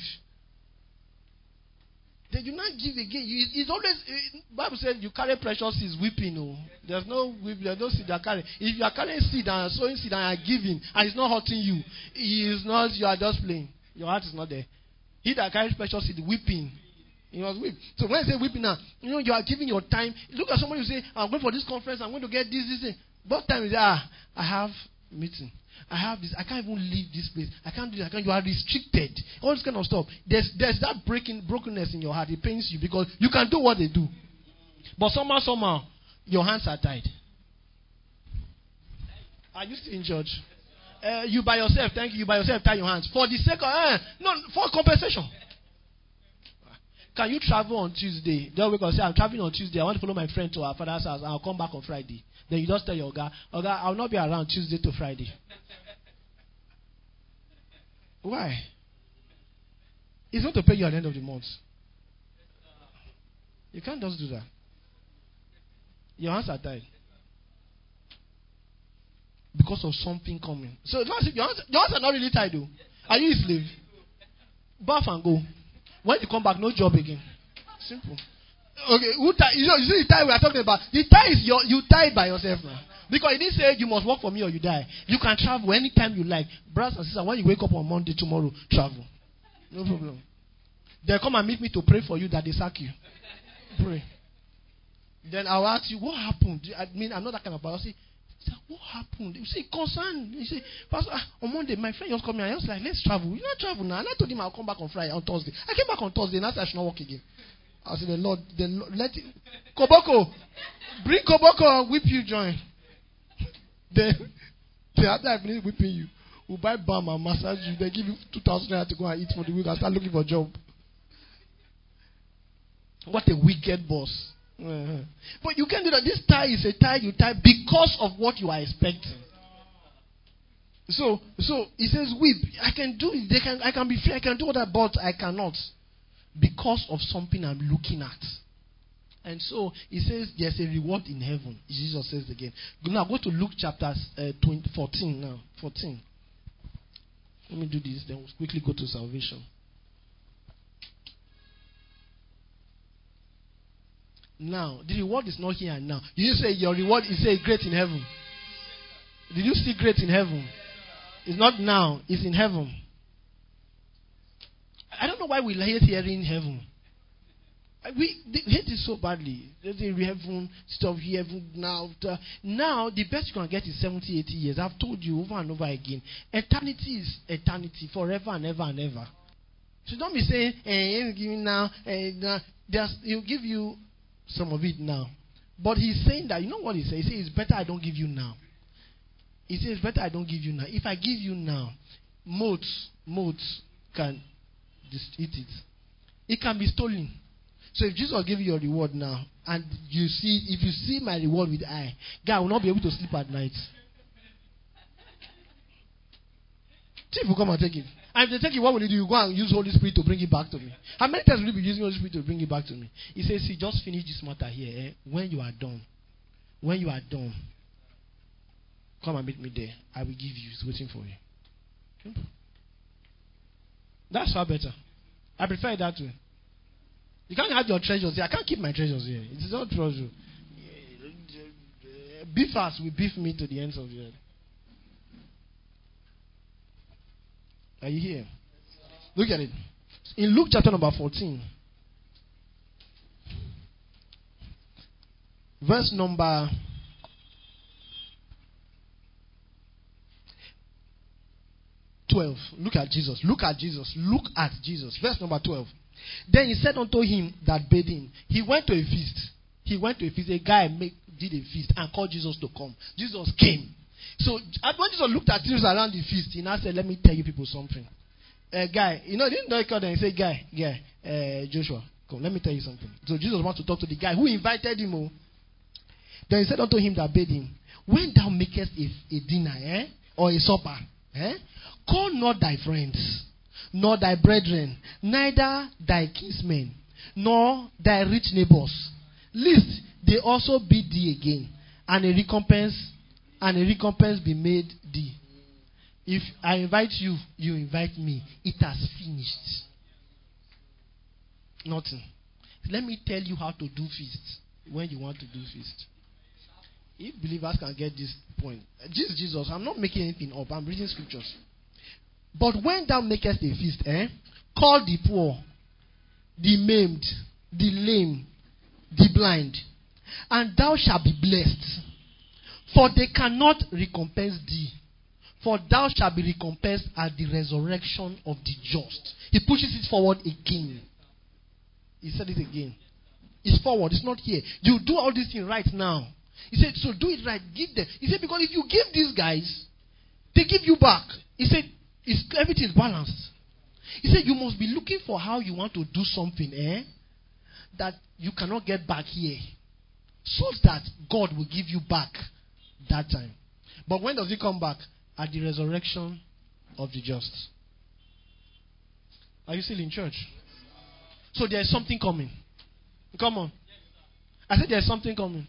Speaker 2: Then you not give again. You, it's always, uh, Bible says you carry precious seeds weeping. Oh. There's no weep, there's no seed you are carrying. If you are carrying seed and sowing seed and you are giving and it's not hurting you, it is not, you are just playing. Your heart is not there. He that carries precious seed weeping. He was weep. So when I say weeping now, you know, you are giving your time. Look at somebody who say, I'm going for this conference, I'm going to get this, this, this. What time is it? Ah, I have meeting. I have this. I can't even leave this place. I can't do this. I can't. You are restricted. All this kind of stuff. There's there's that breaking brokenness in your heart. It pains you because you can do what they do. But somehow, somehow, your hands are tied. Are you still in church? Uh, you by yourself, thank you, you by yourself tie your hands. For the sake of, uh, no, for compensation. Can you travel on Tuesday? Just wake up and say, I'm traveling on Tuesday. I want to follow my friend to our father's house. I'll come back on Friday. Then you just tell your guy, okay, I'll not be around Tuesday to Friday. Why? It's not to pay you at the end of the month. You can't just do that. Your hands are tied. Because of something coming. So your hands, your hands are not really tied though. Are you a slave? Bath and go. When you come back, no job again. Simple. Okay, who tie? You know, you see the tie we are talking about. The tie is your, you tie it by yourself now. Because it didn't say you must work for me or you die. You can travel anytime you like. Brothers and sisters, when you wake up on Monday, tomorrow, travel. No problem. They come and meet me to pray for you that they sack you. Pray. Then I'll ask you, what happened? I mean, I'm not that kind of person. What happened? You say, concern. You say, Pastor, ah, on Monday, my friend just called me and I was like, let's travel. You not travel now. And I told him I'll come back on Friday, on Thursday. I came back on Thursday and I said I should not work again. I said, the Lord, the Lord, let it. Koboko, bring Koboko and whip you join. Then, then after I finish whipping you, we'll buy balm and massage you. They give you two thousand naira to go and eat for the week and start looking for a job. What a wicked boss. Uh-huh. But you can't do that. This tie is a tie you tie because of what you are expecting. So, so he says, "Weep. I can do it. They can. I can be free. I can do that, but I cannot because of something I'm looking at." And so he says, "There's a reward in heaven." Jesus says again. Now go to Luke chapter uh, twenty, fourteen. Now, fourteen. Let me do this. Then we'll quickly go to salvation. Now, the reward is not here and now. Did you say your reward is say great in heaven? Did you see great in heaven? It's not now, it's in heaven. I don't know why we hate hearing heaven. We hate it so badly. There's a heaven stuff here now. The, now, the best you can get is seventy, eighty years. I've told you over and over again. Eternity is eternity, forever and ever and ever. So don't be saying, eh, giving now, eh, now. He'll give you some of it now. But he's saying that, you know what he says? He says, it's better I don't give you now. He says, it's better I don't give you now. If I give you now, moths, moths can just eat it. It can be stolen. So if Jesus give you your reward now, and you see, if you see my reward with eye, God will not be able to sleep at night. Chief will come and take it. And if they take it, what will you do? You go and use Holy Spirit to bring it back to me. How many times will you be using Holy Spirit to bring it back to me? He says, see, just finish this matter here. Eh? When you are done, when you are done, come and meet me there. I will give you. It's waiting for you. Okay? That's far better. I prefer it that way. You can't have your treasures here. I can't keep my treasures here. It is not treasure. Beef us will beef me to the ends of the earth. Are you here? Look at it. In Luke chapter number fourteen, verse number twelve. Look at Jesus. Look at Jesus. Look at Jesus. Verse number twelve. Then he said unto him that bade him. He went to a feast. He went to a feast. A guy make, did a feast and called Jesus to come. Jesus came. So when Jesus looked at things around the feast, he now said, let me tell you people something. Uh, guy, you know, didn't know he called them and say, guy, guy, uh, Joshua, come, let me tell you something. So Jesus wants to talk to the guy who invited him. Oh. Then he said unto him that bade him, when thou makest a, a dinner, eh, or a supper, eh, call not thy friends, nor thy brethren, neither thy kinsmen, nor thy rich neighbors, lest they also bid thee again, and a recompense, and a recompense be made thee. If I invite you, you invite me. It has finished. Nothing. Let me tell you how to do feast when you want to do feast. If believers can get this point, this is Jesus. I'm not making anything up. I'm reading scriptures. But when thou makest a feast, eh, call the poor, the maimed, the lame, the blind, and thou shalt be blessed. For they cannot recompense thee. For thou shalt be recompensed at the resurrection of the just. He pushes it forward again. He said it again. It's forward. It's not here. You do all these things right now. He said, so do it right. Give them. He said, because if you give these guys, they give you back. He said, it's, everything is balanced. He said, you must be looking for how you want to do something, eh, that you cannot get back here. So that God will give you back that time. But when does he come back? At the resurrection of the just. Are you still in church? So there is something coming. Come on. I said there is something coming.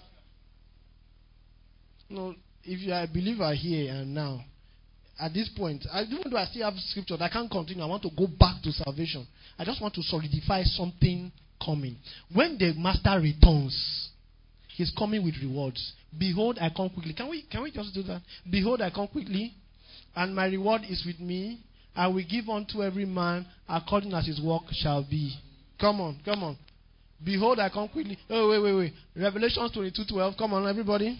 Speaker 2: No, if you are a believer here and now, at this point, I, even though I still have scripture, I can't continue. I want to go back to salvation. I just want to solidify something coming. When the master returns, he's coming with rewards. Behold, I come quickly. Can we can we just do that? Behold, I come quickly, and my reward is with me. I will give unto every man according as his work shall be. Come on, come on. Behold, I come quickly. Oh, wait, wait, wait. Revelation twenty-two twelve. Come on, everybody.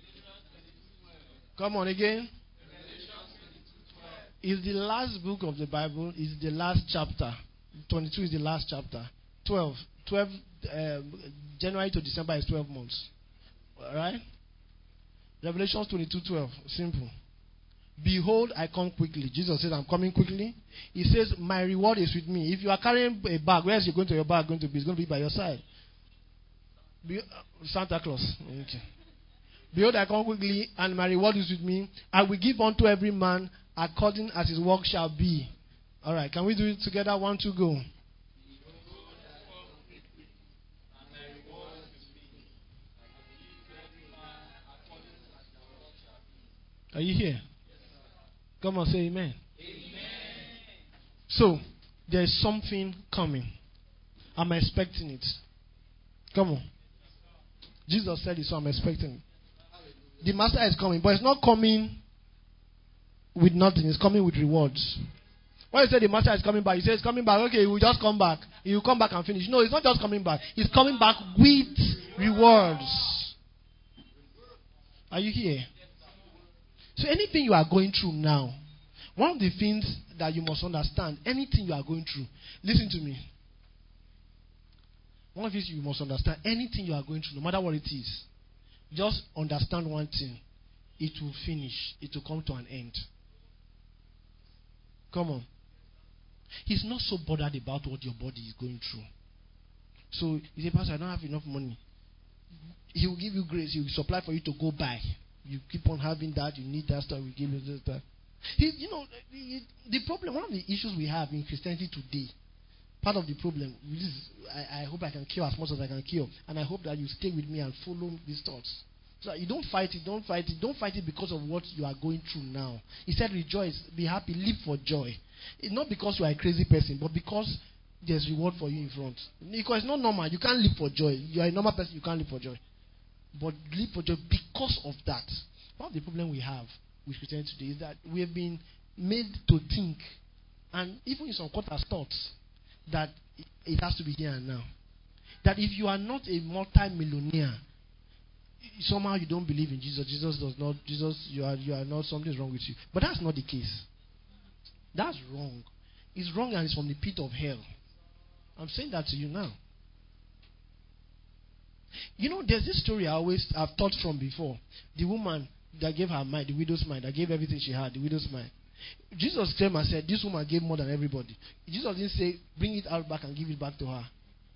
Speaker 2: Come on again. It's the last book of the Bible. It's the last chapter. twenty-two is the last chapter. twelve. twelve uh, January to December is twelve months. Alright? Revelation twenty-two twelve. Simple. Behold, I come quickly. Jesus says, I'm coming quickly. He says, my reward is with me. If you are carrying a bag, where is you going to your bag going to be? It's going to be by your side. Be, uh, Santa Claus. Okay. Behold, I come quickly, and my reward is with me. I will give unto every man according as his work shall be. Alright, can we do it together? One, two, go. Are you here? Come on, say amen. Amen. So, there is something coming. I'm expecting it. Come on. Jesus said it, so I'm expecting it. The master is coming, but it's not coming with nothing. It's coming with rewards. When you say the master is coming back, he says coming back. Okay, he will just come back. He will come back and finish. No, it's not just coming back. He's coming back with rewards. Are you here? So anything you are going through now, one of the things that you must understand, anything you are going through, listen to me. One of the things you must understand, anything you are going through, no matter what it is, just understand one thing. It will finish. It will come to an end. Come on. He's not so bothered about what your body is going through. So, he said, Pastor, I don't have enough money. He will give you grace. He will supply for you to go buy. You keep on having that. You need that stuff. We give you this, that. He, you know, the, the problem, one of the issues we have in Christianity today, part of the problem, is, I, I hope I can cure as much as I can cure. And I hope that you stay with me and follow these thoughts. So you don't fight it, don't fight it. Don't fight it because of what you are going through now. He said rejoice, be happy, live for joy. It's not because you are a crazy person, but because there's reward for you in front. Because it's not normal. You can't live for joy. You are a normal person, you can't live for joy. But live for joy because of that. One of the problem we have with Christianity today is that we have been made to think, and even in some quarters thoughts, that it has to be here and now. That if you are not a multi-millionaire, somehow you don't believe in Jesus. Jesus does not. Jesus, you are you are not. Something's wrong with you. But that's not the case. That's wrong. It's wrong and it's from the pit of hell. I'm saying that to you now. You know, there's this story I always I've taught from before. The woman that gave her mind, the widow's mind, that gave everything she had, the widow's mind. Jesus came and said, this woman gave more than everybody. Jesus didn't say, bring it out back and give it back to her.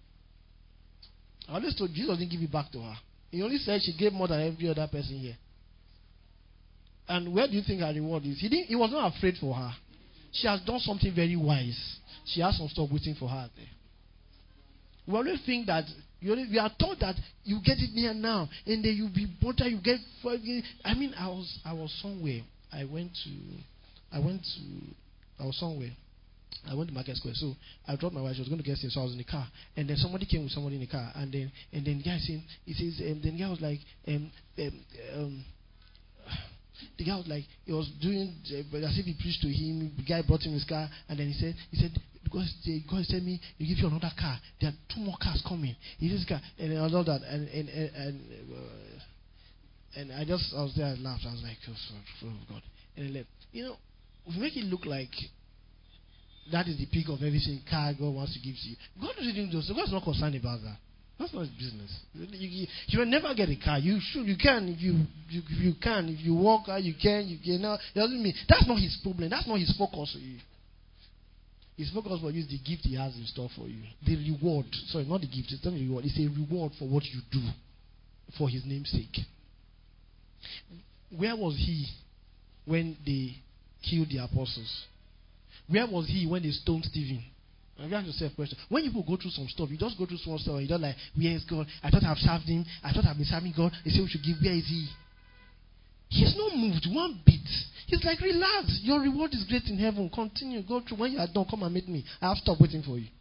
Speaker 2: I always told Jesus didn't give it back to her. He only said she gave more than every other person here. And where do you think her reward is? He didn't. He was not afraid for her. She has done something very wise. She has some stuff waiting for her there. We always think that you only, we are taught that you get it near now, and then you be better. You get. I mean, I was I was somewhere. I went to. I went to. I was somewhere. I went to Market Square. So I dropped my wife. She was going to get here, so I was in the car. And then somebody came with somebody in the car. And then and then the guy saying, he says, and then the guy was like, um, um, um, the guy was like, he was doing uh, as if he preached to him. The guy brought him his car, and then he said, he said, because the God said me, you give you another car. There are two more cars coming. He this car, and then all that, and and and. and uh, and I just, I was there, I laughed. I was like, oh, oh God. And he left. You know, we make it look like that is the peak of everything car God wants to give to you. God doesn't do so. God's not concerned about that. That's not his business. You, you, you will never get a car. You should, you can if you, you if you can if you walk out, you can. You can. It doesn't mean that's not his problem. That's not his focus for you. His focus for you is the gift he has in store for you. The reward. Sorry, not the gift. It's not a reward. It's a reward for what you do for his name's sake. Where was he when they killed the apostles? Where was he when they stoned Stephen? I'm asking yourself a question. When people go through some stuff, you just go through some stuff and you're like, where is God? I thought I've served him. I thought I've been serving God. They say we should give. Where is he? He's not moved one bit. He's like, relax. Your reward is great in heaven. Continue. Go through. When you are done, come and meet me. I have stopped waiting for you.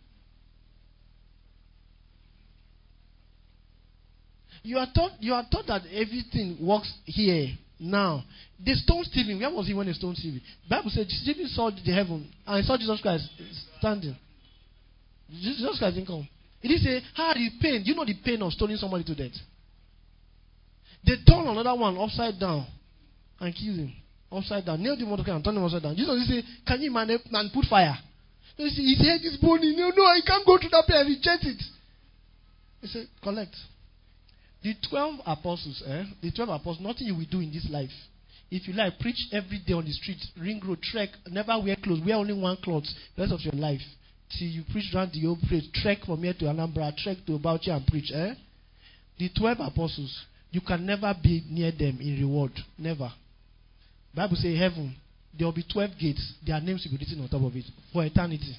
Speaker 2: You are taught, you are taught that everything works here. Now, they stoned Stephen. Where was he when they stoned Stephen? The Bible said Stephen saw the heaven and he saw Jesus Christ standing. Jesus Christ didn't come. He didn't say, how the pain. You know the pain of stoning somebody to death. They turned another one upside down and killed him. Upside down. Nailed him on the car and turned him upside down. Jesus didn't say, can you man, man put fire? He said, his head is burning. No, no, I can't go to that place. Reject it. He said, collect. The twelve apostles, eh? The twelve apostles, nothing you will do in this life. If you like, preach every day on the street, ring road, trek, never wear clothes, wear only one cloth the rest of your life. Till you preach around the whole place, trek from here to Alhambra, trek to Bauchi and preach, eh? The twelve apostles, you can never be near them in reward. Never. Bible says heaven, there will be twelve gates, their names will be written on top of it for eternity.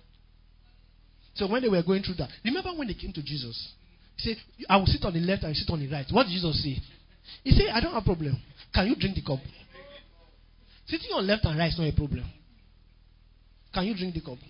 Speaker 2: So when they were going through that, remember when they came to Jesus? He said, I will sit on the left and sit on the right. What did Jesus say? He said, I don't have a problem. Can you drink the cup? Sitting on left and right is not a problem. Can you drink the cup?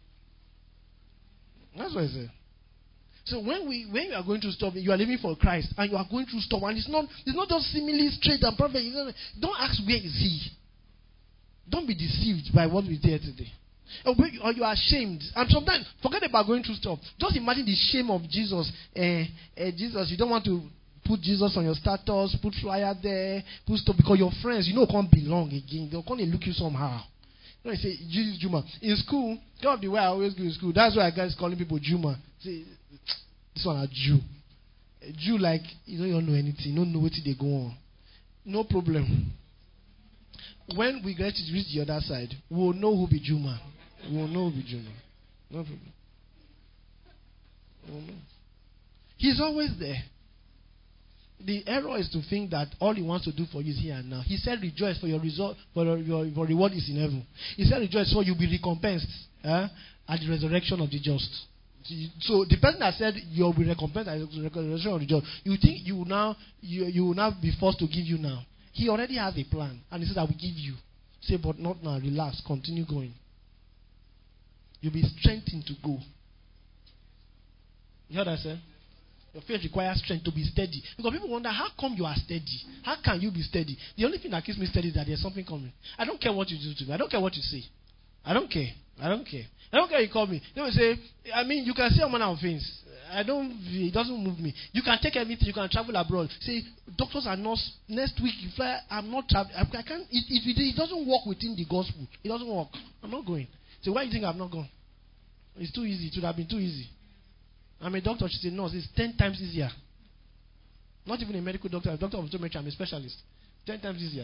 Speaker 2: That's what he said. So when we when you are going through stuff, you are living for Christ and you are going through stuff, and it's not it's not just seemingly straight and perfect. Don't ask where is he. Don't be deceived by what we did today. Or you are ashamed. And sometimes, forget about going through stuff. Just imagine the shame of Jesus. Uh, uh, Jesus, you don't want to put Jesus on your status, put flyer there, put stuff, because your friends, you know, can't belong again. They'll come and look you somehow. You know, you say, Jesus Juma. In school, God, the way I always go to school, that's why I guys calling people Juma. Say, this one a Jew. A Jew, like, you know, you don't know anything. You don't know what they go on. No problem. When we get to reach the other side, we'll know who be Juma. We will know with Juma. No problem. We will know. He's always there. The error is to think that all he wants to do for you is here and now. He said, rejoice for your result, for your, your reward is in heaven. He said, rejoice for you'll be recompensed eh, at the resurrection of the just. So the person that said you'll be recompensed at the resurrection of the just, you think you will now you, you will now be forced to give you now. He already has a plan, and he says, I will give you. Say, but not now. Relax. Continue going. You'll be strengthened to go. You heard what I said? Your faith requires strength to be steady. Because people wonder, how come you are steady? How can you be steady? The only thing that keeps me steady is that there's something coming. I don't care what you do to me. I don't care what you say. I don't care. I don't care. I don't care you call me. They will say, I mean, you can say all manner of things. I don't, it doesn't move me. You can take everything, you can travel abroad. Say, doctors are not, next week, you fly, I'm not traveling. I can't, it, it, it doesn't work within the gospel. It doesn't work. I'm not going. So why do you think I've not gone? It's too easy. It would have been too easy. I'm a doctor. She said, no, it's ten times easier. Not even a medical doctor. A doctor of optometry. I'm a specialist. Ten times easier.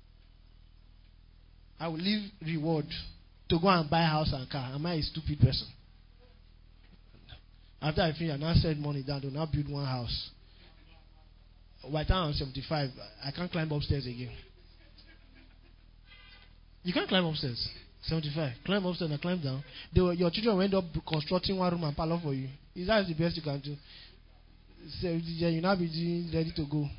Speaker 2: I will leave reward to go and buy a house and car. Am I a stupid person? After I finish, I now send money down to now build one house. By the time I'm seventy-five, I can't climb upstairs again. You can't climb upstairs. seventy-five. Climb upstairs and climb down. They were, your children will end up constructing one room and parlor for you. Is that the best you can do? So you now be ready to go.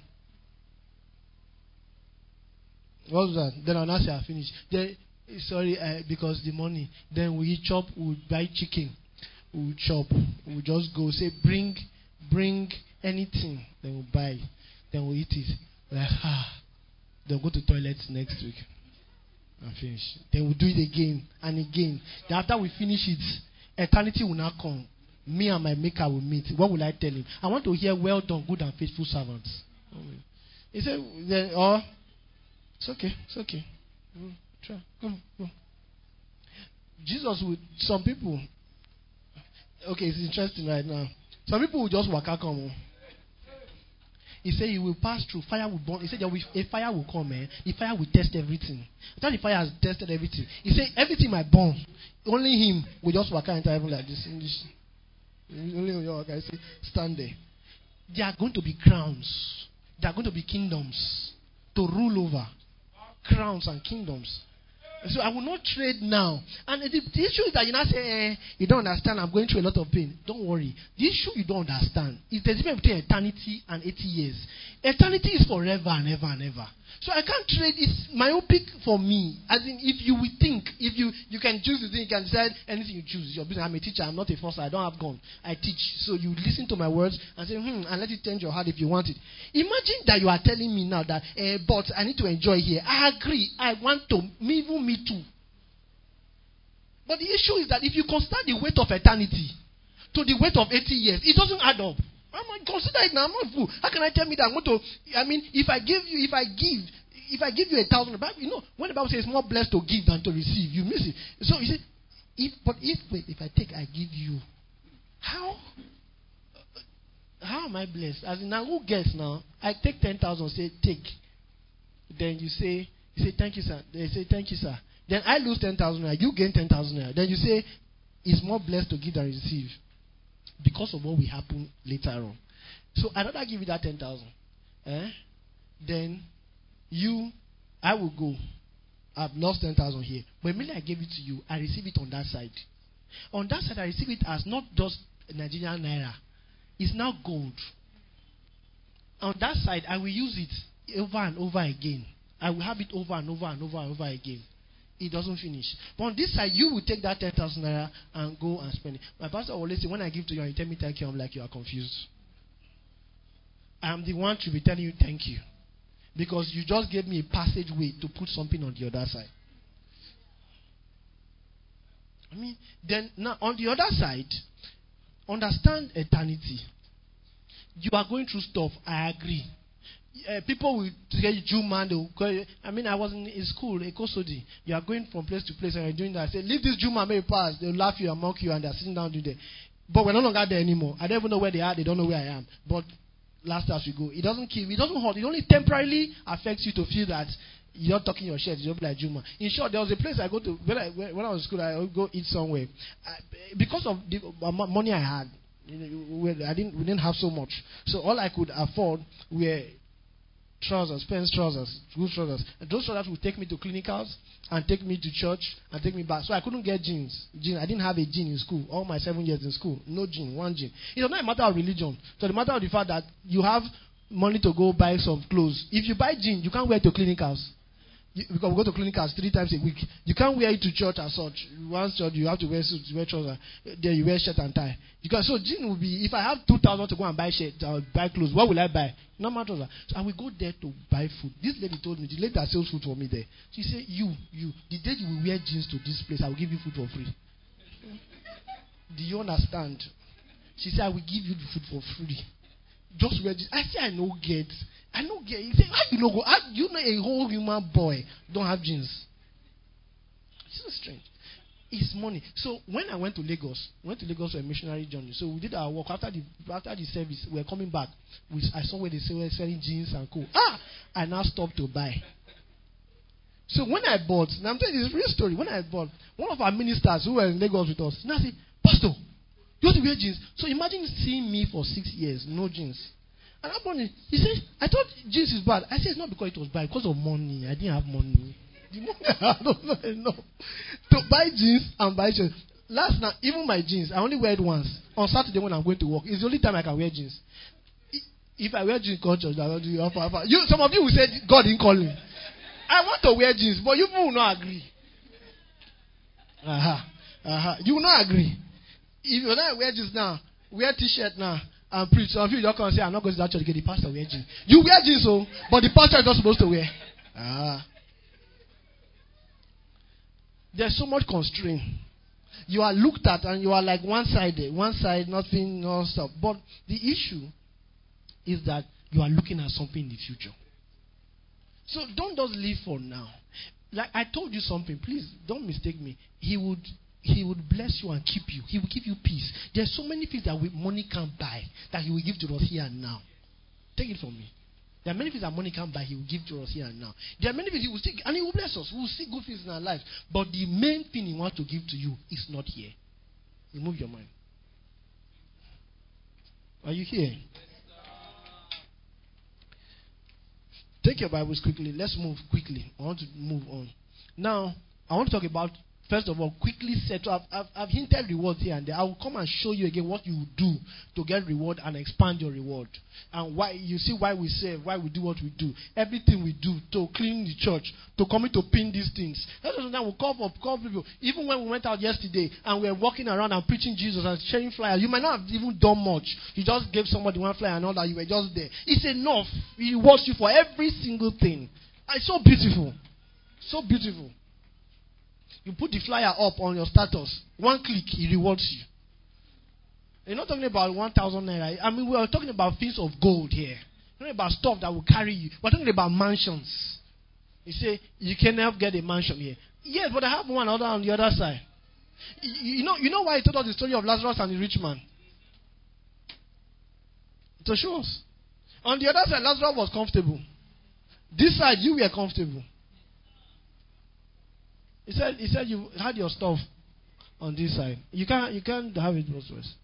Speaker 2: What was that? Then I'll now say I finished. Then, sorry, uh, because the money. Then we chop, we buy chicken. We chop. We just go say bring, bring anything. Then we buy. Then we eat it. Like ah. Then go to toilets next week. And finish. Then we do it again and again. Then after we finish it, eternity will now come. Me and my maker will meet. What will I tell him? I want to hear, well done, good and faithful servants. He said, then, oh, it's okay, it's okay. Mm, try, come, come. Jesus would, some people, okay, it's interesting right now. Some people will just walk out, come on. He said he will pass through, fire will burn. He said there will, a fire will come, man. The fire will test everything. After the fire has tested everything, he said everything might burn. Only him will just walk out into heaven like this. English. Only your guys say, stand there. There are going to be crowns. There are going to be kingdoms to rule over. Crowns and kingdoms. So I will not trade now. And the, the issue is that you now say, eh, you don't understand, I'm going through a lot of pain. Don't worry. The issue you don't understand is the difference between eternity and eighty years. Eternity is forever and ever and ever. So I can't trade. It's myopic for me. As in, if you will think, if you, you can choose to think, you can decide anything you choose. Your business. I'm a teacher. I'm not a forcer. I don't have gun. I teach. So you listen to my words and say, hmm, and let it change your heart if you want it. Imagine that you are telling me now that, eh, but I need to enjoy here. I agree. I want to. Me, even me too. But the issue is that if you consider the weight of eternity to the weight of eighty years, it doesn't add up. I'm not, consider it now. I'm not fool. How can I tell me that I'm going to? I mean, if I give you, if I give, if I give you a thousand, you know, when the Bible says it's more blessed to give than to receive, you miss it. So you see, if but if wait, if I take, I give you, how? How am I blessed? As in now, who gets now? I take ten thousand, say take. Then you say, you say thank you, sir. They say thank you, sir. Then I lose ten thousand naira. You gain ten thousand naira. Then you say it's more blessed to give than receive. Because of what will happen later on. So I'd rather give you that ten thousand. Eh? Then you, I will go. I've lost ten thousand here. But immediately I gave it to you, I receive it on that side. On that side, I receive it as not just Nigerian naira. It's now gold. On that side, I will use it over and over again. I will have it over and over and over and over again. It doesn't finish. But on this side, you will take that ten thousand naira and go and spend it. My pastor always say, when I give to you and you tell me thank you, I'm like, you are confused. I'm the one to be telling you thank you. Because you just gave me a passageway to put something on the other side. I mean, then now on the other side, understand eternity. You are going through stuff, I agree. Uh, people will say Jew man. They will call you. I mean, I was in, in school, a Kosodi. You are going from place to place and you're doing that. I say, leave this Jew man, may you pass. They'll laugh you and mock you and they're sitting down doing that. But we're no longer there anymore. I don't even know where they are. They don't know where I am. But last as we go, it doesn't kill. It doesn't hurt. It only temporarily affects you to feel that you're not talking your shit. You're like Jew man. In short, there was a place I go to when I when I was in school. I would go eat somewhere I, because of the money I had. You know, I didn't. We didn't have so much. So all I could afford were trousers, pants trousers, good trousers. And those trousers would take me to clinicals and take me to church and take me back. So I couldn't get jeans. Jean, I didn't have a jean in school. All my seven years in school, no jean, one jean. It was not a matter of religion. So the matter of the fact that you have money to go buy some clothes. If you buy jean, you can't wear it to clinicals. You, because we go to clinicals three times a week. You can't wear it to church as such. Once church, you have to wear suit, wear trousers. Then you wear shirt and tie. Because so jean will be, if I have two thousand to go and buy shirt or buy clothes, what will I buy? No matter what. So I will go there to buy food. This lady told me, the lady that sells food for me there. She said, you, you, the day you will wear jeans to this place, I will give you food for free. Do you understand? She said, I will give you the food for free. Just wear jeans. I say, I no get. I no get. He said, how you know go? How, you know a whole human boy don't have jeans. It's so strange. It's money. So when I went to Lagos, went to Lagos for a missionary journey. So we did our work after the after the service. We were coming back. We, I saw where they were selling jeans and co. Ah, I now stopped to buy. So when I bought, now I'm telling you this real story. When I bought, one of our ministers who were in Lagos with us, now say, Pastor, you want to wear jeans? So imagine seeing me for six years, no jeans. And I bought it. He said, I thought jeans is bad. I said, it's not because it was bad, because of money. I didn't have money. The money I don't know enough to buy jeans and buy shirts. Last night, even my jeans, I only wear it once. On Saturday when I'm going to work. It's the only time I can wear jeans. If I wear jeans, go church, I don't do you. You, some of you will say, God didn't call me. I want to wear jeans, but you will not agree. Uh-huh. Uh-huh. You will not agree. If you're not wear jeans now, wear t-shirt now, and preach. Some of you don't come and say, I'm not going to that church to get the pastor wear jeans. You wear jeans, so, but the pastor is not supposed to wear. Ah. There's so much constraint. You are looked at and you are like one-sided. One side, nothing, no stuff. But the issue is that you are looking at something in the future. So don't just live for now. Like I told you something, please don't mistake me. He would he would bless you and keep you. He will give you peace. There's so many things that we, money can't buy that he will give to us here and now. Take it from me. There are many things that money can't buy, he will give to us here and now. There are many things he will see, and he will bless us. We will see good things in our lives. But the main thing he wants to give to you is not here. Remove your mind. Are you here? Take your Bibles quickly. Let's move quickly. I want to move on. Now, I want to talk about, first of all, quickly settle. I've, I've, I've hinted rewards here and there. I will come and show you again what you will do to get reward and expand your reward. And why you see why we serve, why we do what we do. Everything we do to clean the church, to come in to pin these things. That's why we call for call people. Even when we went out yesterday and we were walking around and preaching Jesus and sharing flyers, you might not have even done much. You just gave somebody one flyer and all that. You were just there. It's enough. He rewards you for every single thing. And it's so beautiful. So beautiful. You put the flyer up on your status. One click, he rewards you. You're not talking about one thousand naira. I mean, we are talking about things of gold here. We're talking about stuff that will carry you. We're talking about mansions. You say, you can never get a mansion here. Yes, but I have one other on the other side. You, you know, you know why he told us the story of Lazarus and the rich man? To show us. On the other side, Lazarus was comfortable. This side, you were comfortable. He said, he said you had your stuff on this side. You can't, you can't have it both ways.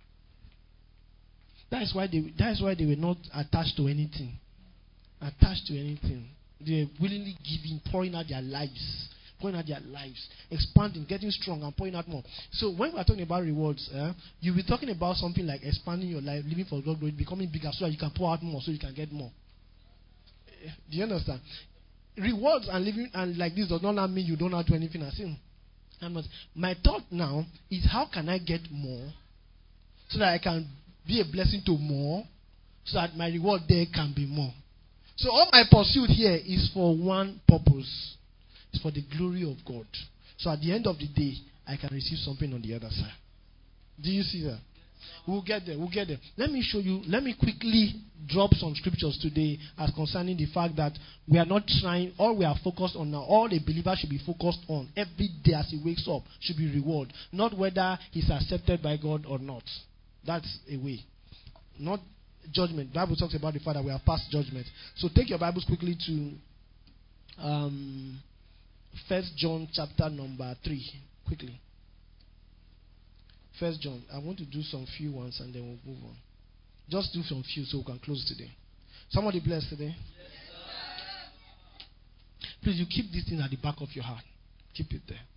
Speaker 2: That is why they, that is why they were not attached to anything. Attached to anything. They were willingly giving, pouring out their lives. Pouring out their lives. Expanding, getting strong and pouring out more. So when we are talking about rewards, eh, you'll be talking about something like expanding your life, living for God, becoming bigger so that you can pour out more, so you can get more. Do you understand? Rewards and living and like this does not mean you don't have to do anything. I say, I'm not. My thought now is how can I get more so that I can be a blessing to more, so that my reward there can be more. So all my pursuit here is for one purpose. It's for the glory of God. So at the end of the day, I can receive something on the other side. Do you see that? We'll get there. We'll get there. Let me show you. Let me quickly drop some scriptures today as concerning the fact that we are not trying, all we are focused on now, all a believer should be focused on every day as he wakes up should be reward. Not whether he's accepted by God or not. That's a way. Not judgment. The Bible talks about the fact that we are past judgment. So take your Bibles quickly to um, First John chapter number three. Quickly. First John. I want to do some few ones and then we'll move on. Just do some few so we can close today. Somebody blessed today? Yes, please, you keep this thing at the back of your heart. Keep it there.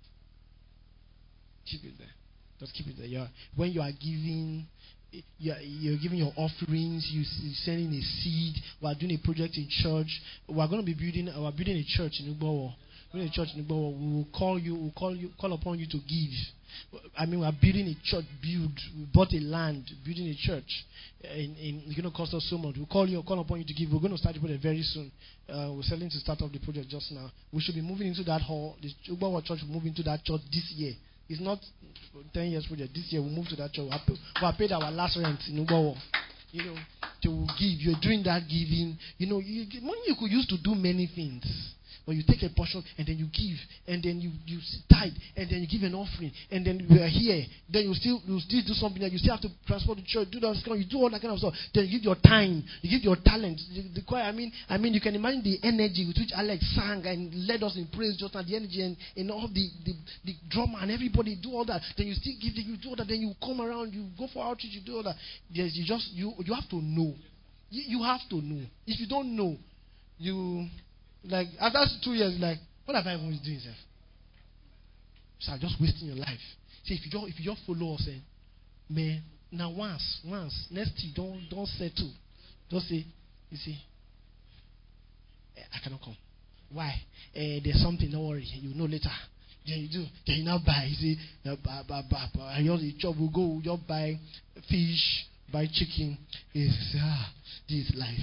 Speaker 2: Keep it there. Just keep it there. You're, when you are giving, you're, you're giving your offerings, you're sending a seed. We are doing a project in church. We are going to be building. We are building a church in Ugbowo. Building a church in Ugbowo. We will call you. We'll call you. Call upon you to give. I mean, we are building a church. Build. We bought a land. Building a church. In, in, it's going to cost us so much. We'll call you. Call upon you to give. We're going to start the project very soon. Uh, we're selling to start off the project just now. We should be moving into that hall. The Ugbowo church will move into that church this year. It's not ten years project. This year we move to that church. We have paid our last rent in Ubawo. You know, to give. You're doing that giving. You know, you, money you could use to do many things. But you take a portion and then you give, and then you, you tithe, and then you give an offering, and then we are here. Then you still you still do something that you still have to transport the church, do that, you do all that kind of stuff. Then you give your time, you give your talent. The, the choir, I mean, I mean, you can imagine the energy with which Alex sang and led us in praise, just at the energy and, and all the, the the drummer and everybody do all that. Then you still give, you do all that. Then you come around, you go for outreach, you do all that. Yes, you just you you have to know. You, you have to know. If you don't know, you. Like, after two years, like, what have I even doing, sir? So I'm just wasting your life. See, if you just, if you just follow us, eh, man, now once, once, next year, don't, don't settle. Just say, you see, eh, I cannot come. Why? Eh, there's something, don't worry, you know later. Then you do, then you now buy, you see, uh, buy, buy, buy, buy. And your job will go, just buy fish, buy chicken. It's, ah, this is life.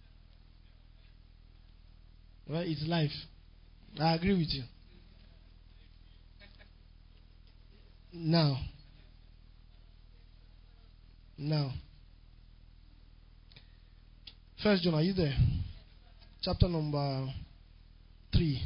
Speaker 2: Well, it's life. I agree with you. Now. Now. First John, are you there? Chapter number three.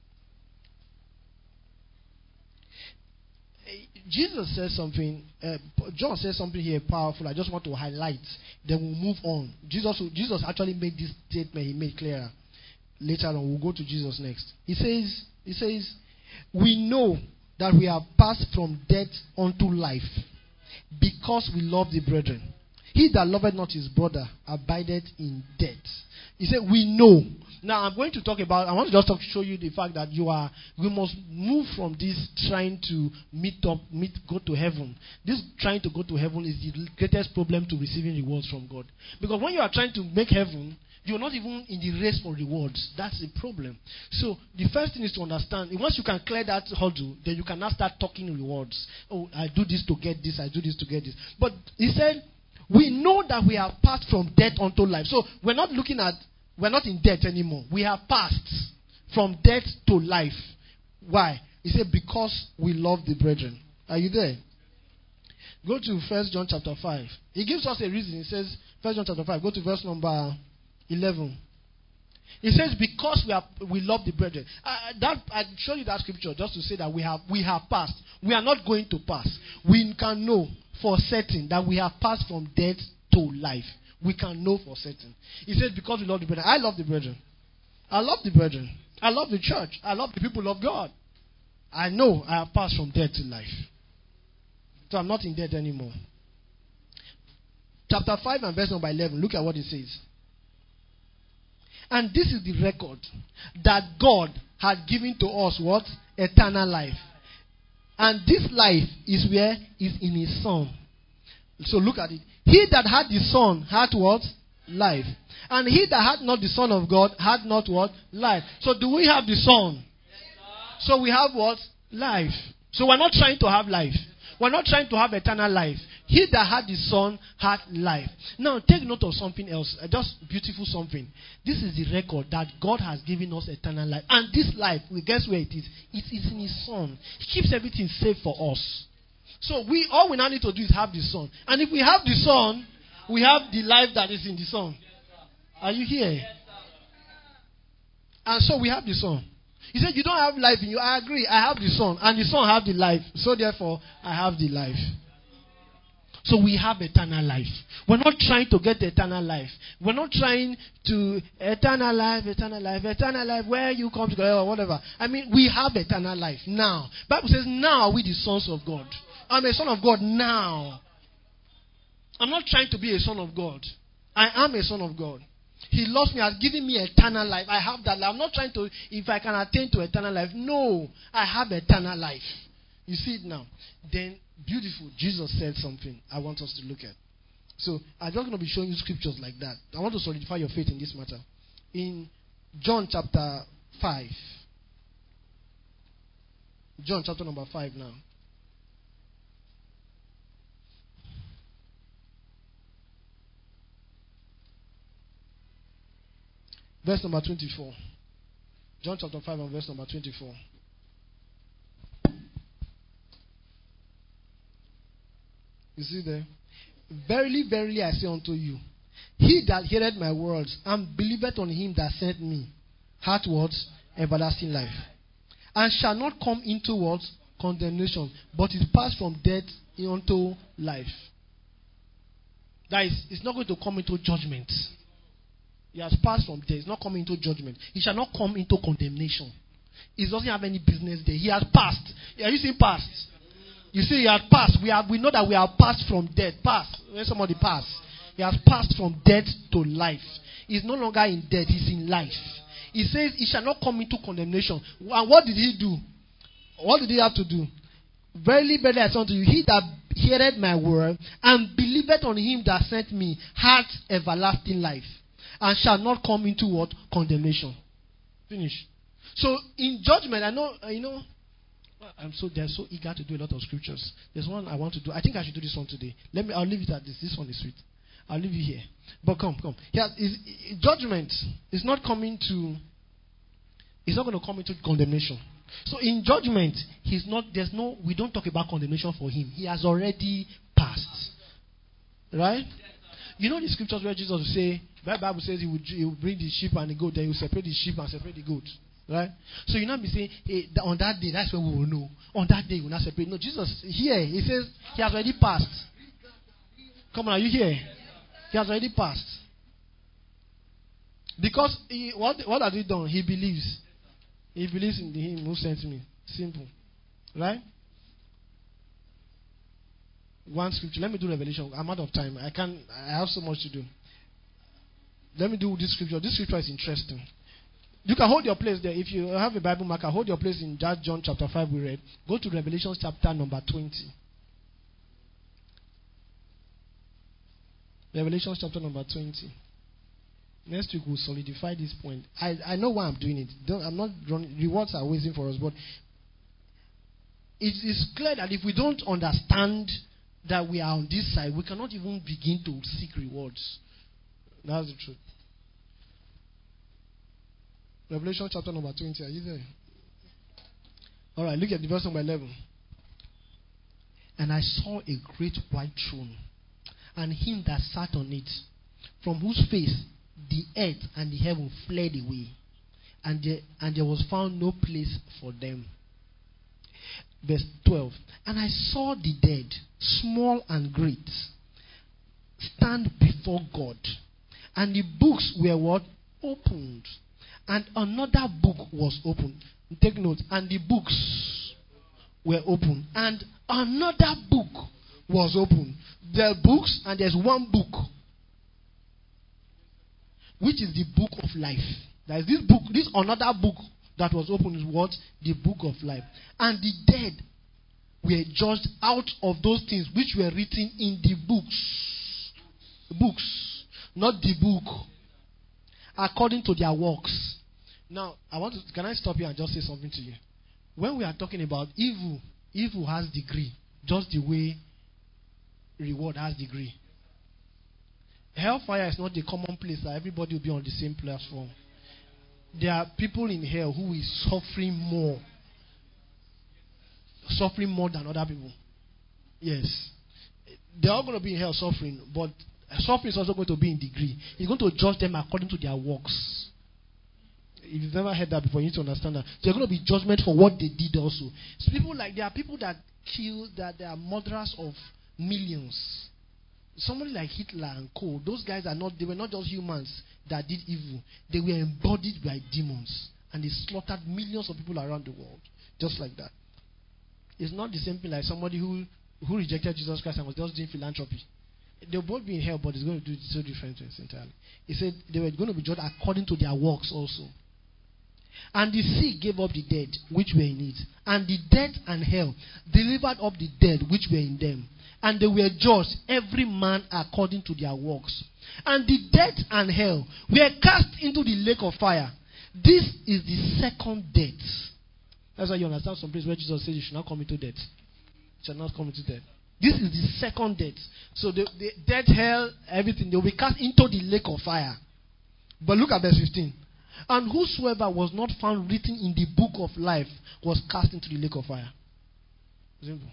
Speaker 2: Jesus says something, uh, John says something here powerful. I just want to highlight. Then we'll move on. Jesus, Jesus actually made this statement, he made clearer. Later on, we'll go to Jesus next. He says, he says, we know that we have passed from death unto life, because we love the brethren. He that loveth not his brother abideth in death. He said, we know. Now, I'm going to talk about, I want to just talk, show you the fact that you are, we must move from this trying to meet up, meet, go to heaven. This trying to go to heaven is the greatest problem to receiving rewards from God. Because when you are trying to make heaven, you're not even in the race for rewards. That's the problem. So, the first thing is to understand, once you can clear that hurdle, then you can now start talking rewards. Oh, I do this to get this, I do this to get this. But he said, we know that we have passed from death unto life. So, we're not looking at, we're not in death anymore. We have passed from death to life. Why? He said, because we love the brethren. Are you there? Go to First John chapter five. He gives us a reason. He says, First John chapter five, go to verse number eleven. It says, because we have we love the brethren. Uh, that I show you that scripture just to say that we have we have passed. We are not going to pass. We can know for certain that we have passed from death to life. We can know for certain. He says, because we love the brethren. I love the brethren. I love the brethren. I love the church. I love the people of God. I know I have passed from death to life. So I'm not in death anymore. Chapter five and verse number eleven. Look at what it says. And this is the record that God had given to us what? Eternal life. And this life is where? Is in his Son. So look at it. He that had the Son had what? Life. And he that had not the Son of God had not what? Life. So do we have the Son? So we have what? Life. So we're not trying to have life. We're not trying to have eternal life. He that had the Son had life. Now, take note of something else. Uh, just beautiful something. This is the record that God has given us eternal life. And this life, we guess where it is? It is in his Son. He keeps everything safe for us. So, we all we now need to do is have the Son. And if we have the Son, we have the life that is in the Son. Are you here? And so, we have the Son. He said, you don't have life in you. I agree. I have the Son. And the Son have the life. So, therefore, I have the life. So we have eternal life. We're not trying to get eternal life. We're not trying to eternal life, eternal life, eternal life, where you come to God or whatever. I mean, we have eternal life now. Bible says, now are we the sons of God. I'm a son of God now. I'm not trying to be a son of God. I am a son of God. He loves me, has given me eternal life. I have that life. I'm not trying to, if I can attain to eternal life. No, I have eternal life. You see it now. Then, beautiful, Jesus said something I want us to look at. So, I'm just going to be showing you scriptures like that. I want to solidify your faith in this matter. In John chapter five. John chapter number five now. Verse number twenty-four. John chapter five and verse number twenty-four. You see there? Verily, verily, I say unto you, he that heareth my words and believeth on him that sent me, hath what? Everlasting life. And shall not come into what? Condemnation, but is passed from death into life. That is, it's not going to come into judgment. He has passed from death. It's not coming into judgment. He shall not come into condemnation. He doesn't have any business there. He has passed. Are you seeing past? You see, he has passed. We have, we know that we have passed from death. Passed. When somebody passed, he has passed from death to life. He's no longer in death. He's in life. He says he shall not come into condemnation. And what did he do? What did he have to do? Verily, verily, I say unto you, he that heareth my word and believeth on him that sent me hath everlasting life, and shall not come into what? Condemnation. Finish. So in judgment, I know, you know, I'm so they're so eager to do a lot of scriptures. There's one I want to do. I think I should do this one today. Let me. I'll leave it at this. This one is sweet. I'll leave you here. But come, come. Yeah, is, is, judgment is not coming to. It's not going to come into condemnation. So in judgment, he's not. There's no. We don't talk about condemnation for him. He has already passed. Right? You know the scriptures where Jesus will say, the Bible says he will, he will bring the sheep and the goat, then he will separate the sheep and separate the goat. Right? So you not be saying, hey, on that day, that's when we will know. On that day, we will not separate. No, Jesus, here, he says, he has already passed. Come on, are you here? He has already passed. Because he, what, what has he done? He believes. He believes in him who sent me. Simple. Right? One scripture. Let me do Revelation. I'm out of time. I can't. I have so much to do. Let me do this scripture. This scripture is interesting. You can hold your place there. If you have a Bible marker, hold your place in that John chapter five we read. Go to Revelation chapter number twenty. Revelation chapter number twenty. Next week we'll solidify this point. I, I know why I'm doing it. Don't, I'm not running. Rewards are waiting for us. But it is clear that if we don't understand that we are on this side, we cannot even begin to seek rewards. That's the truth. Revelation chapter number twenty. Are you there? Alright, look at the verse number eleven. And I saw a great white throne, and him that sat on it, from whose face the earth and the heaven fled away, and there, and there was found no place for them. Verse twelve. And I saw the dead, small and great, stand before God, and the books were what? Opened. And another book was opened. Take note. And the books were opened. And another book was opened. There are books, and there's one book, which is the book of life. There is this book, this another book that was opened is what? The book of life. And the dead were judged out of those things which were written in the books. Books, not the book. According to their works. Now, I want to, can I stop here and just say something to you? When we are talking about evil, evil has degree, just the way reward has degree. Hellfire is not the common place that everybody will be on the same platform. There are people in hell who is suffering more. Suffering more than other people. Yes. They're all going to be in hell suffering, but suffering is also going to be in degree. He's going to judge them according to their works. If you've never heard that before, you need to understand that. So there's going to be judgment for what they did also. So people like, there are people that kill, that they are murderers of millions. Somebody like Hitler and co, those guys are not, they were not just humans that did evil. They were embodied by demons. And they slaughtered millions of people around the world. Just like that. It's not the same thing like somebody who, who rejected Jesus Christ and was just doing philanthropy. They'll both be in hell, but it's going to do so different things entirely. He said they were going to be judged according to their works also. And the sea gave up the dead which were in it, and the death and hell delivered up the dead which were in them, and they were judged every man according to their works. And the death and hell were cast into the lake of fire. This is the second death. That's why you understand some place where Jesus says you should not come into death. You shall not come into death. This is the second death. So the, the death, hell, everything, they will be cast into the lake of fire. But look at verse fifteen. And whosoever was not found written in the book of life was cast into the lake of fire. Simple.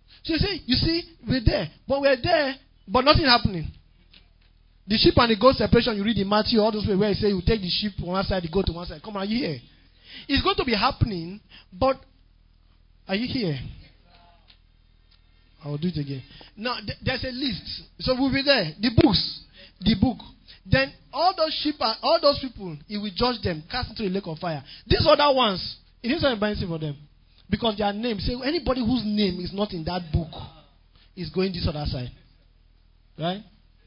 Speaker 2: So you see, you see, we're there. But we're there, but nothing happening. The sheep and the goat separation, you read in Matthew, all those way where you say you take the sheep on one side, the goat to one side. Come on, are you here? It's going to be happening, but are you here? I will do it again. Now, th- there's a list. So we'll be there. The books. The book. Then all those sheep, and all those people, he will judge them, cast into the lake of fire. These other ones, it is not embarrassing for them. Because their name, say anybody whose name is not in that book is going this other side. Right?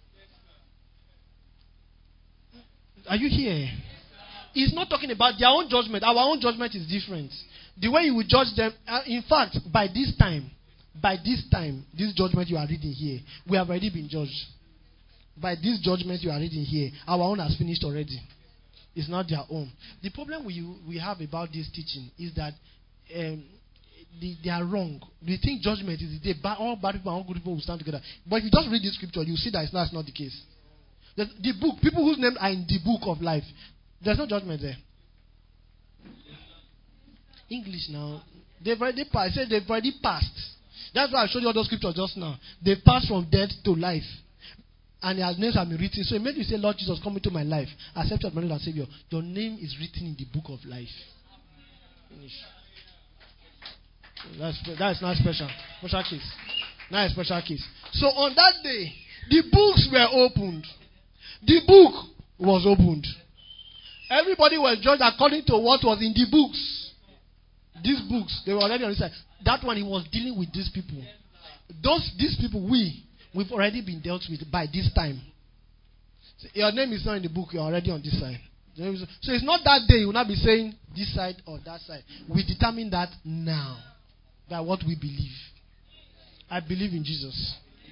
Speaker 2: Are you here? He's not talking about their own judgment. Our own judgment is different. The way you will judge them, uh, in fact, by this time, by this time, this judgment you are reading here, we have already been judged. By this judgment you are reading here, our own has finished already. It's not their own. The problem we we have about this teaching is that um, they, they are wrong. They think judgment is the day all bad people and all good people will stand together. But if you just read this scripture, you see that it's not, it's not the case. The, the book, people whose names are in the book of life, there's no judgment there. English now, they've already passed. I said they've already passed. That's why I showed you all those scriptures just now. They passed from death to life. And their names have been written. So it made you say, Lord Jesus, come into my life. Accept your Lord and Savior. Your name is written in the book of life. Finish. That's, that's not special. Special case. Not a special case. So on that day, the books were opened. The book was opened. Everybody was judged according to what was in the books. These books, they were already on the side. That one, he was dealing with these people. Those, these people, we, we've already been dealt with by this time. So your name is not in the book, you're already on this side. So it's not that day, you will not be saying this side or that side. We determine that now by what we believe. I believe in Jesus.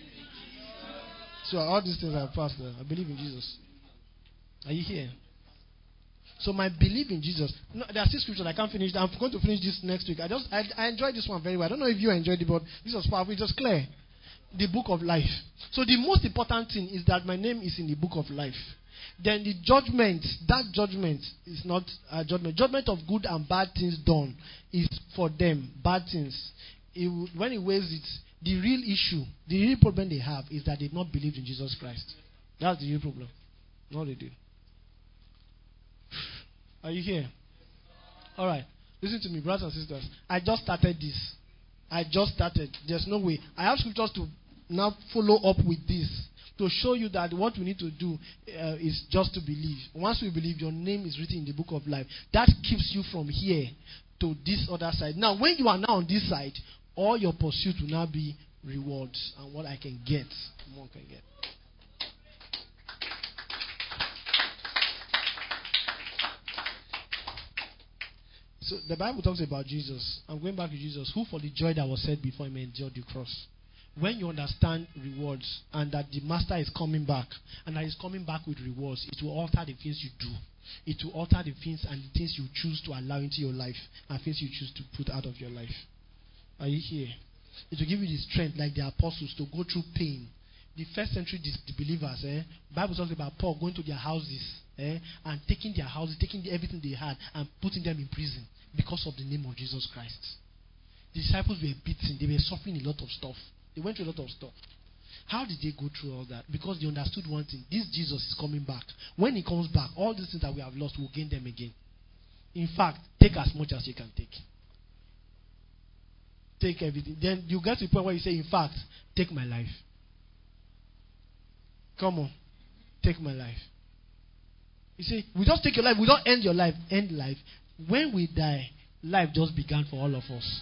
Speaker 2: So all these things are passed. I believe in Jesus. Are you here? So my belief in Jesus. No, there are six scriptures. I can't finish. I'm going to finish this next week. I just I, I enjoyed this one very well. I don't know if you enjoyed it, but this was powerful. It was clear. The book of life. So the most important thing is that my name is in the book of life. Then the judgment, that judgment is not a judgment. Judgment of good and bad things done is for them. Bad things. It, when he weighs it, the real issue, the real problem they have is that they've not believed in Jesus Christ. That's the real problem. No, they do. Are you here? All right. Listen to me, brothers and sisters. I just started this. I just started. There's no way. I have scriptures to now follow up with this to show you that what we need to do uh, is just to believe. Once we believe, your name is written in the book of life. That keeps you from here to this other side. Now, when you are now on this side, all your pursuit will now be rewards and what I can get. More can get. So the Bible talks about Jesus. I'm going back to Jesus, who for the joy that was set before him endured the cross. When you understand rewards and that the master is coming back and that he's coming back with rewards, it will alter the things you do. It will alter the things and the things you choose to allow into your life and things you choose to put out of your life. Are you here? It will give you the strength like the apostles to go through pain. The first century the believers, eh, the Bible talks about Paul going to their houses eh, and taking their houses, taking the, everything they had and putting them in prison because of the name of Jesus Christ. The disciples were beaten. They were suffering a lot of stuff. They went through a lot of stuff. How did they go through all that? Because they understood one thing. This Jesus is coming back. When he comes back, all these things that we have lost, we'll gain them again. In fact, take as much as you can take. Take everything. Then you get to the point where you say, in fact, take my life. Come on. Take my life. You see, we just take your life. We don't end your life. End life. When we die, life just began for all of us.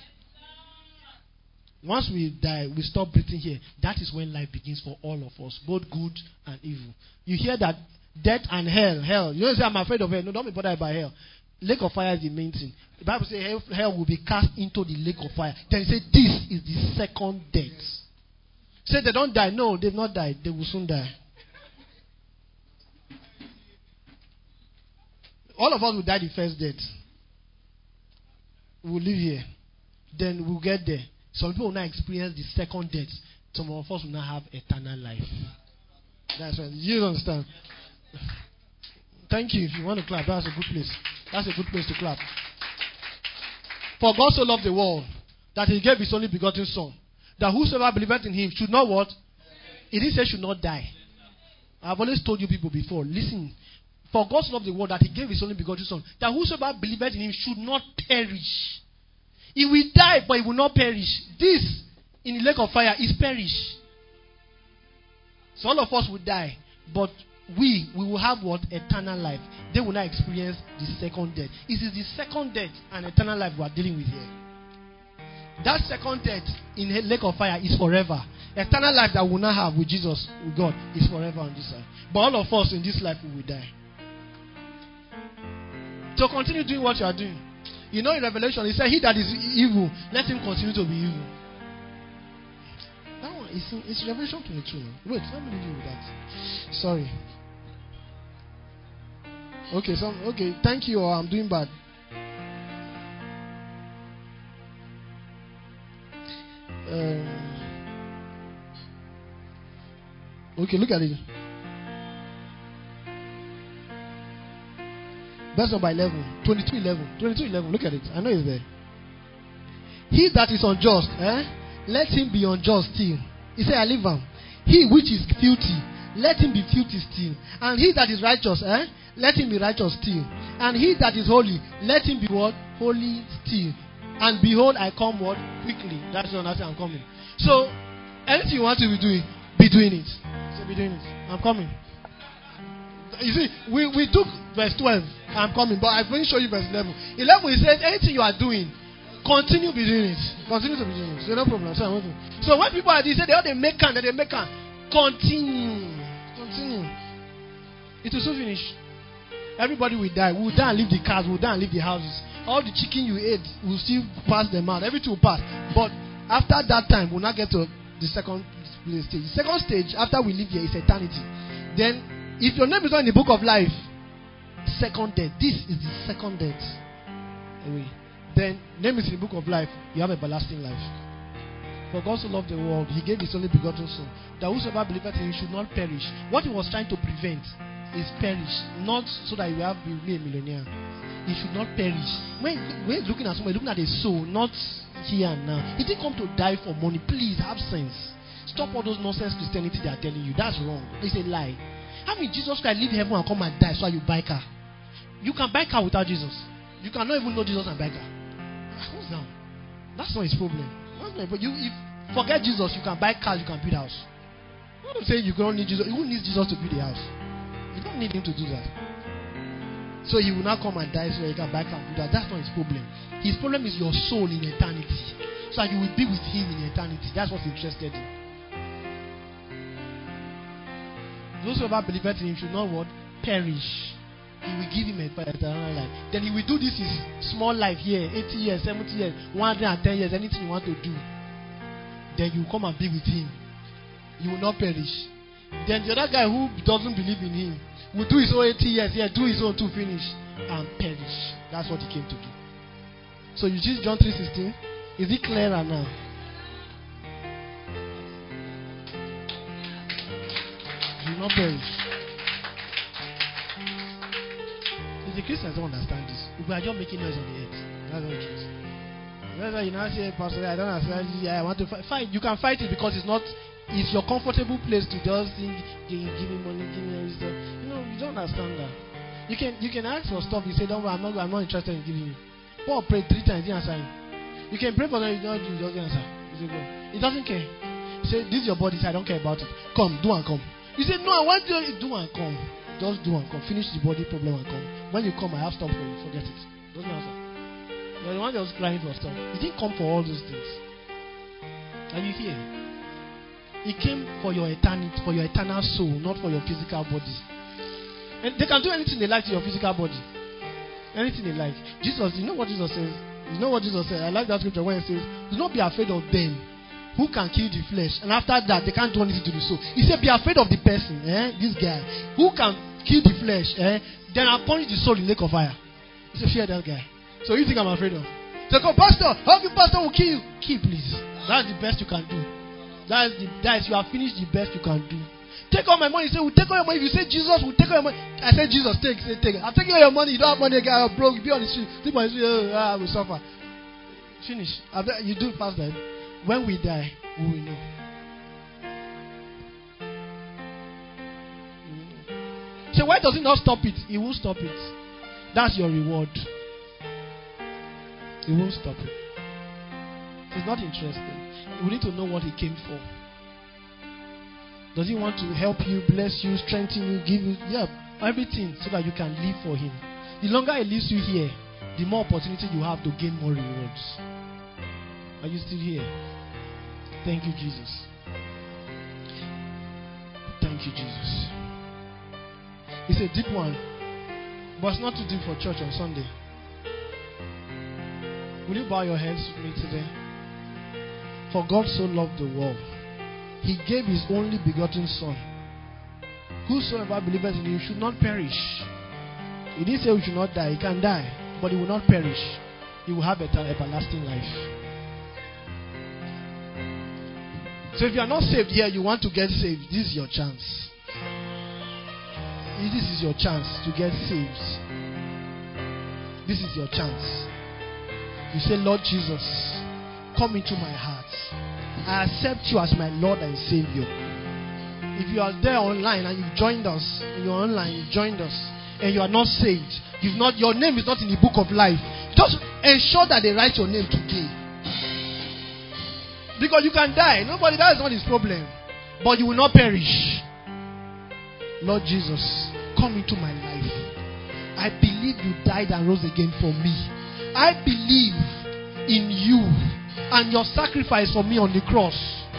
Speaker 2: Once we die, we stop breathing here. That is when life begins for all of us, both good and evil. You hear that death and hell, hell. You don't say, I'm afraid of hell. No, don't be bothered by hell. Lake of fire is the main thing. The Bible says hell, hell will be cast into the lake of fire. Then it says this is the second death. Say they don't die. No, they've not died. They will soon die. All of us will die the first death. We'll live here. Then we'll get there. Some people will not experience the second death. Some of us will not have eternal life. That's right. You understand? Thank you. If you want to clap, that's a good place. That's a good place to clap. For God so loved the world that he gave his only begotten son, that whosoever believeth in him should not what? It didn't say should not die. I've always told you people before, listen, for God so loved the world that he gave his only begotten son, that whosoever believeth in him should not perish. He will die, but he will not perish. This, in the lake of fire, is perish. So all of us will die, but we, we will have what? Eternal life. They will not experience the second death. It is the second death and eternal life we are dealing with here. That second death in the lake of fire is forever. Eternal life that we will not have with Jesus, with God, is forever on this side. But all of us in this life we will die. So continue doing what you are doing. You know in Revelation, he said, he that is evil, let him continue to be evil. That one is in, it's Revelation twenty-two now. Wait, let me leave you with that. Sorry. Okay, so okay, thank you, or I'm doing bad. Um, okay, look at it. Verse number eleven. twenty-two eleven. twenty-two eleven. Look at it. I know it's there. He that is unjust, eh? Let him be unjust still. He said, I leave him. He which is filthy, let him be filthy still. And he that is righteous, eh? Let him be righteous still. And he that is holy, let him be what? Holy still. And behold, I come what? Quickly. That's what I say, I'm coming. So, anything you want to be doing, be doing it. So be doing it. I'm coming. You see, we, we took verse twelve. I'm coming, but I'm going to show you verse eleven. eleven, he says, anything you are doing, continue be doing it. Continue to be doing it. So no problem. So, so when people are doing, say they all they make can, they make can. Continue. Continue. It will soon finish. Everybody will die. We will die and leave the cars. We will die and leave the houses. All the chicken you ate will still pass them out. Everything will pass. But after that time, we'll not get to the second stage. The second stage, after we leave here, is eternity. Then, if your name is not in the book of life, second death. This is the second death. Anyway, then name is in the book of life. You have everlasting life. For God so loved the world, he gave his only begotten son, that whosoever believeth in him should not perish. What he was trying to prevent is perish, not so that you will have be a millionaire. He should not perish. When, when he's looking at somebody, looking at a soul, not here and now. He didn't come to die for money. Please have sense. Stop all those nonsense Christianity they are telling you. That's wrong. It's a lie. How many Jesus Christ leave heaven and come and die so you buy car? You can buy car without Jesus. You cannot even know Jesus and buy car. What's that? That's not his problem. But you, if forget Jesus, you can buy cars, you can build a house. I don't say you don't need Jesus. You won't need Jesus to build a house. You don't need him to do that. So he will not come and die so you can buy car and build a house. That's not his problem. His problem is your soul in eternity. So you will be with him in eternity. That's what he's interested in. Those who ever believe in him should not what? Perish. He will give him a eternal life. Then he will do this his small life here, eighty years, seventy years, one hundred ten years, anything you want to do. Then you come and be with him. You will not perish. Then the other guy who doesn't believe in him will do his own eighty years here, do his own to finish, and perish. That's what he came to do. So you see John three sixteen? Is it clearer now? You will not perish. The Christians don't understand this. We are just making noise on the earth. That's what it is. That's why you now say, Pastor, I don't understand. I want to fight. fight. You can fight it because it's not. It's your comfortable place to just think, give me money, give me stuff. You know, you don't understand that. You can you can ask for stuff. You say, don't worry, I'm not. I'm not interested in giving you. Paul prayed three times. He didn't answer him. You can pray for them. You don't do. He doesn't answer. He say, go. He doesn't care. He say, this is your body. Say, I don't care about it. Come, do and come. You say, no, I want you to do and come. Just do and come. Finish the body problem and come. When you come, I have stuff for you. Forget it. Doesn't answer. You're the one that was crying for stuff. He didn't come for all those things. Are you here? He came for your eternity, for your eternal soul, not for your physical body. And they can do anything they like to your physical body. Anything they like. Jesus, you know what Jesus says? You know what Jesus says? I like that scripture when it says, do not be afraid of them who can kill the flesh, and after that they can't do anything to the soul. He said, be afraid of the person, eh? This guy who can kill the flesh, eh? Then I'll punish the soul in lake of fire. He said, fear that guy. So you think I'm afraid of? So go, Pastor, how the pastor will kill you? Kill, please. That's the best you can do. That's the that is you have finished the best you can do. Take all my money. He said, we'll take all your money. If you say Jesus, we'll take all your money. I said, Jesus, take, say, take. I'm taking all your money. You don't have money again. I'm broke. You be on the street. Sleep on the street. Oh, I will suffer. Finish. You do fast then. When we die, We will know. So why does he not stop it? He won't stop it. That's your reward. He won't stop it. He's not interested. We need to know what he came for. Does he want to help you, bless you, strengthen you, give you, yeah, everything so that you can live for him? The longer he leaves you here, the more opportunity you have to gain more rewards. Are you still here? Thank you, Jesus. Thank you, Jesus. It's a deep one, but it's not too deep for church on Sunday. Will you bow your heads with me today? For God so loved the world, he gave his only begotten Son. Whosoever believeth in him should not perish. He didn't say we should not die. He can die, but he will not perish. He will have an everlasting life. So if you are not saved here, you want to get saved, this is your chance. This is your chance to get saved. This is your chance. You say, Lord Jesus, come into my heart. I accept you as my Lord and Savior. If you are there online and you've joined us, and you're online, you've joined us, and you are not saved, you've not, your name is not in the book of life, just ensure that they write your name today. Because you can die. Nobody, that is not his problem. But you will not perish. Lord Jesus, come into my life. I believe you died and rose again for me. I believe in you and your sacrifice for me on the cross.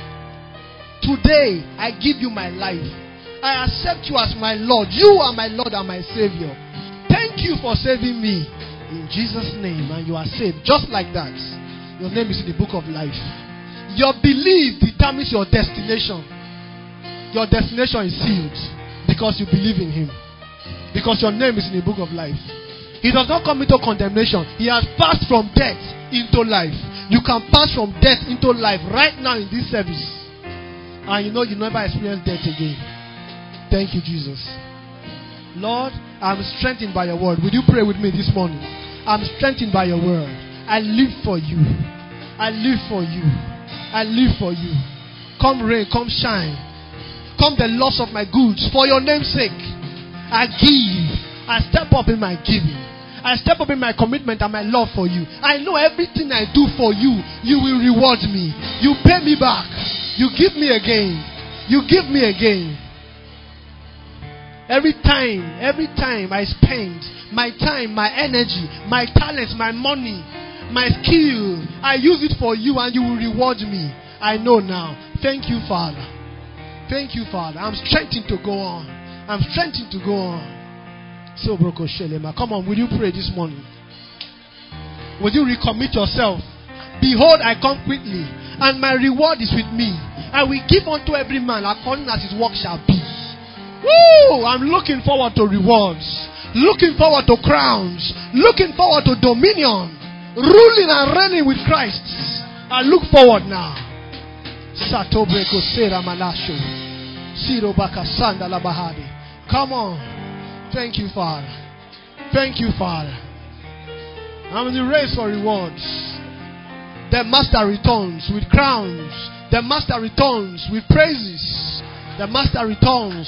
Speaker 2: Today, I give you my life. I accept you as my Lord. You are my Lord and my Savior. Thank you for saving me. In Jesus' name, and you are saved. Just like that. Your name is in the book of life. Your belief determines your destination. Your destination is sealed because you believe in him. Because your name is in the book of life. He does not come into condemnation. He has passed from death into life. You can pass from death into life right now in this service. And you know you never experience death again. Thank you, Jesus. Lord, I'm strengthened by your word. Will you pray with me this morning? I'm strengthened by your word. I live for you. I live for you. I live for you. Come rain, come shine. Come the loss of my goods. For your name's sake, I give. I step up in my giving. I step up in my commitment and my love for you. I know everything I do for you, you will reward me. You pay me back. You give me again. You give me again. Every time, every time I spend my time, my energy, my talents, my money, my skill, I use it for you and you will reward me. I know now. Thank you, Father. Thank you, Father. I'm strengthened to go on. I'm strengthened to go on. So, Broko Shelema, come on, will you pray this morning? Will you recommit yourself? Behold, I come quickly, and my reward is with me. I will give unto every man according as his work shall be. Woo! I'm looking forward to rewards. Looking forward to crowns. Looking forward to dominion. Ruling and reigning with Christ. I look forward now. Satobreko Sera Malasho. Siro Bakasanda Labahadi. Come on. Thank you, Father. Thank you, Father. I'm in the race for rewards. The master returns with crowns. The master returns with praises. The master returns.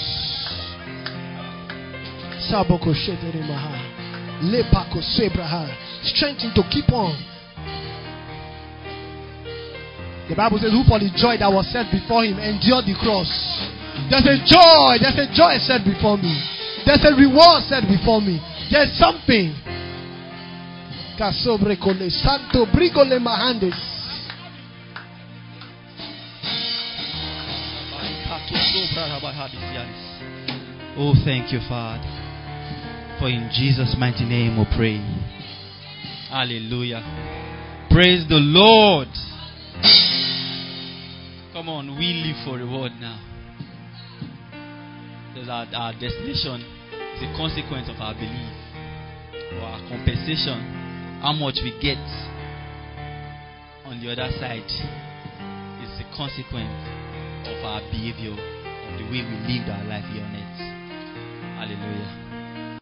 Speaker 2: Saboko Sheteremaha. Lepako Sebraha. Strengthen to keep on. The Bible says, who for the joy that was set before him endured the cross. There's a joy. There's a joy set before me. There's a reward set before me. There's something. Casobrecole Santo Brigole Mahandes.
Speaker 3: Oh, thank you, Father. For in Jesus' mighty name we pray. Hallelujah. Praise the Lord. Come on, we live for reward now. Because our, our destination is a consequence of our belief. Or our compensation, how much we get on the other side, is a consequence of our behavior, of the way we lived our life here on earth. Hallelujah.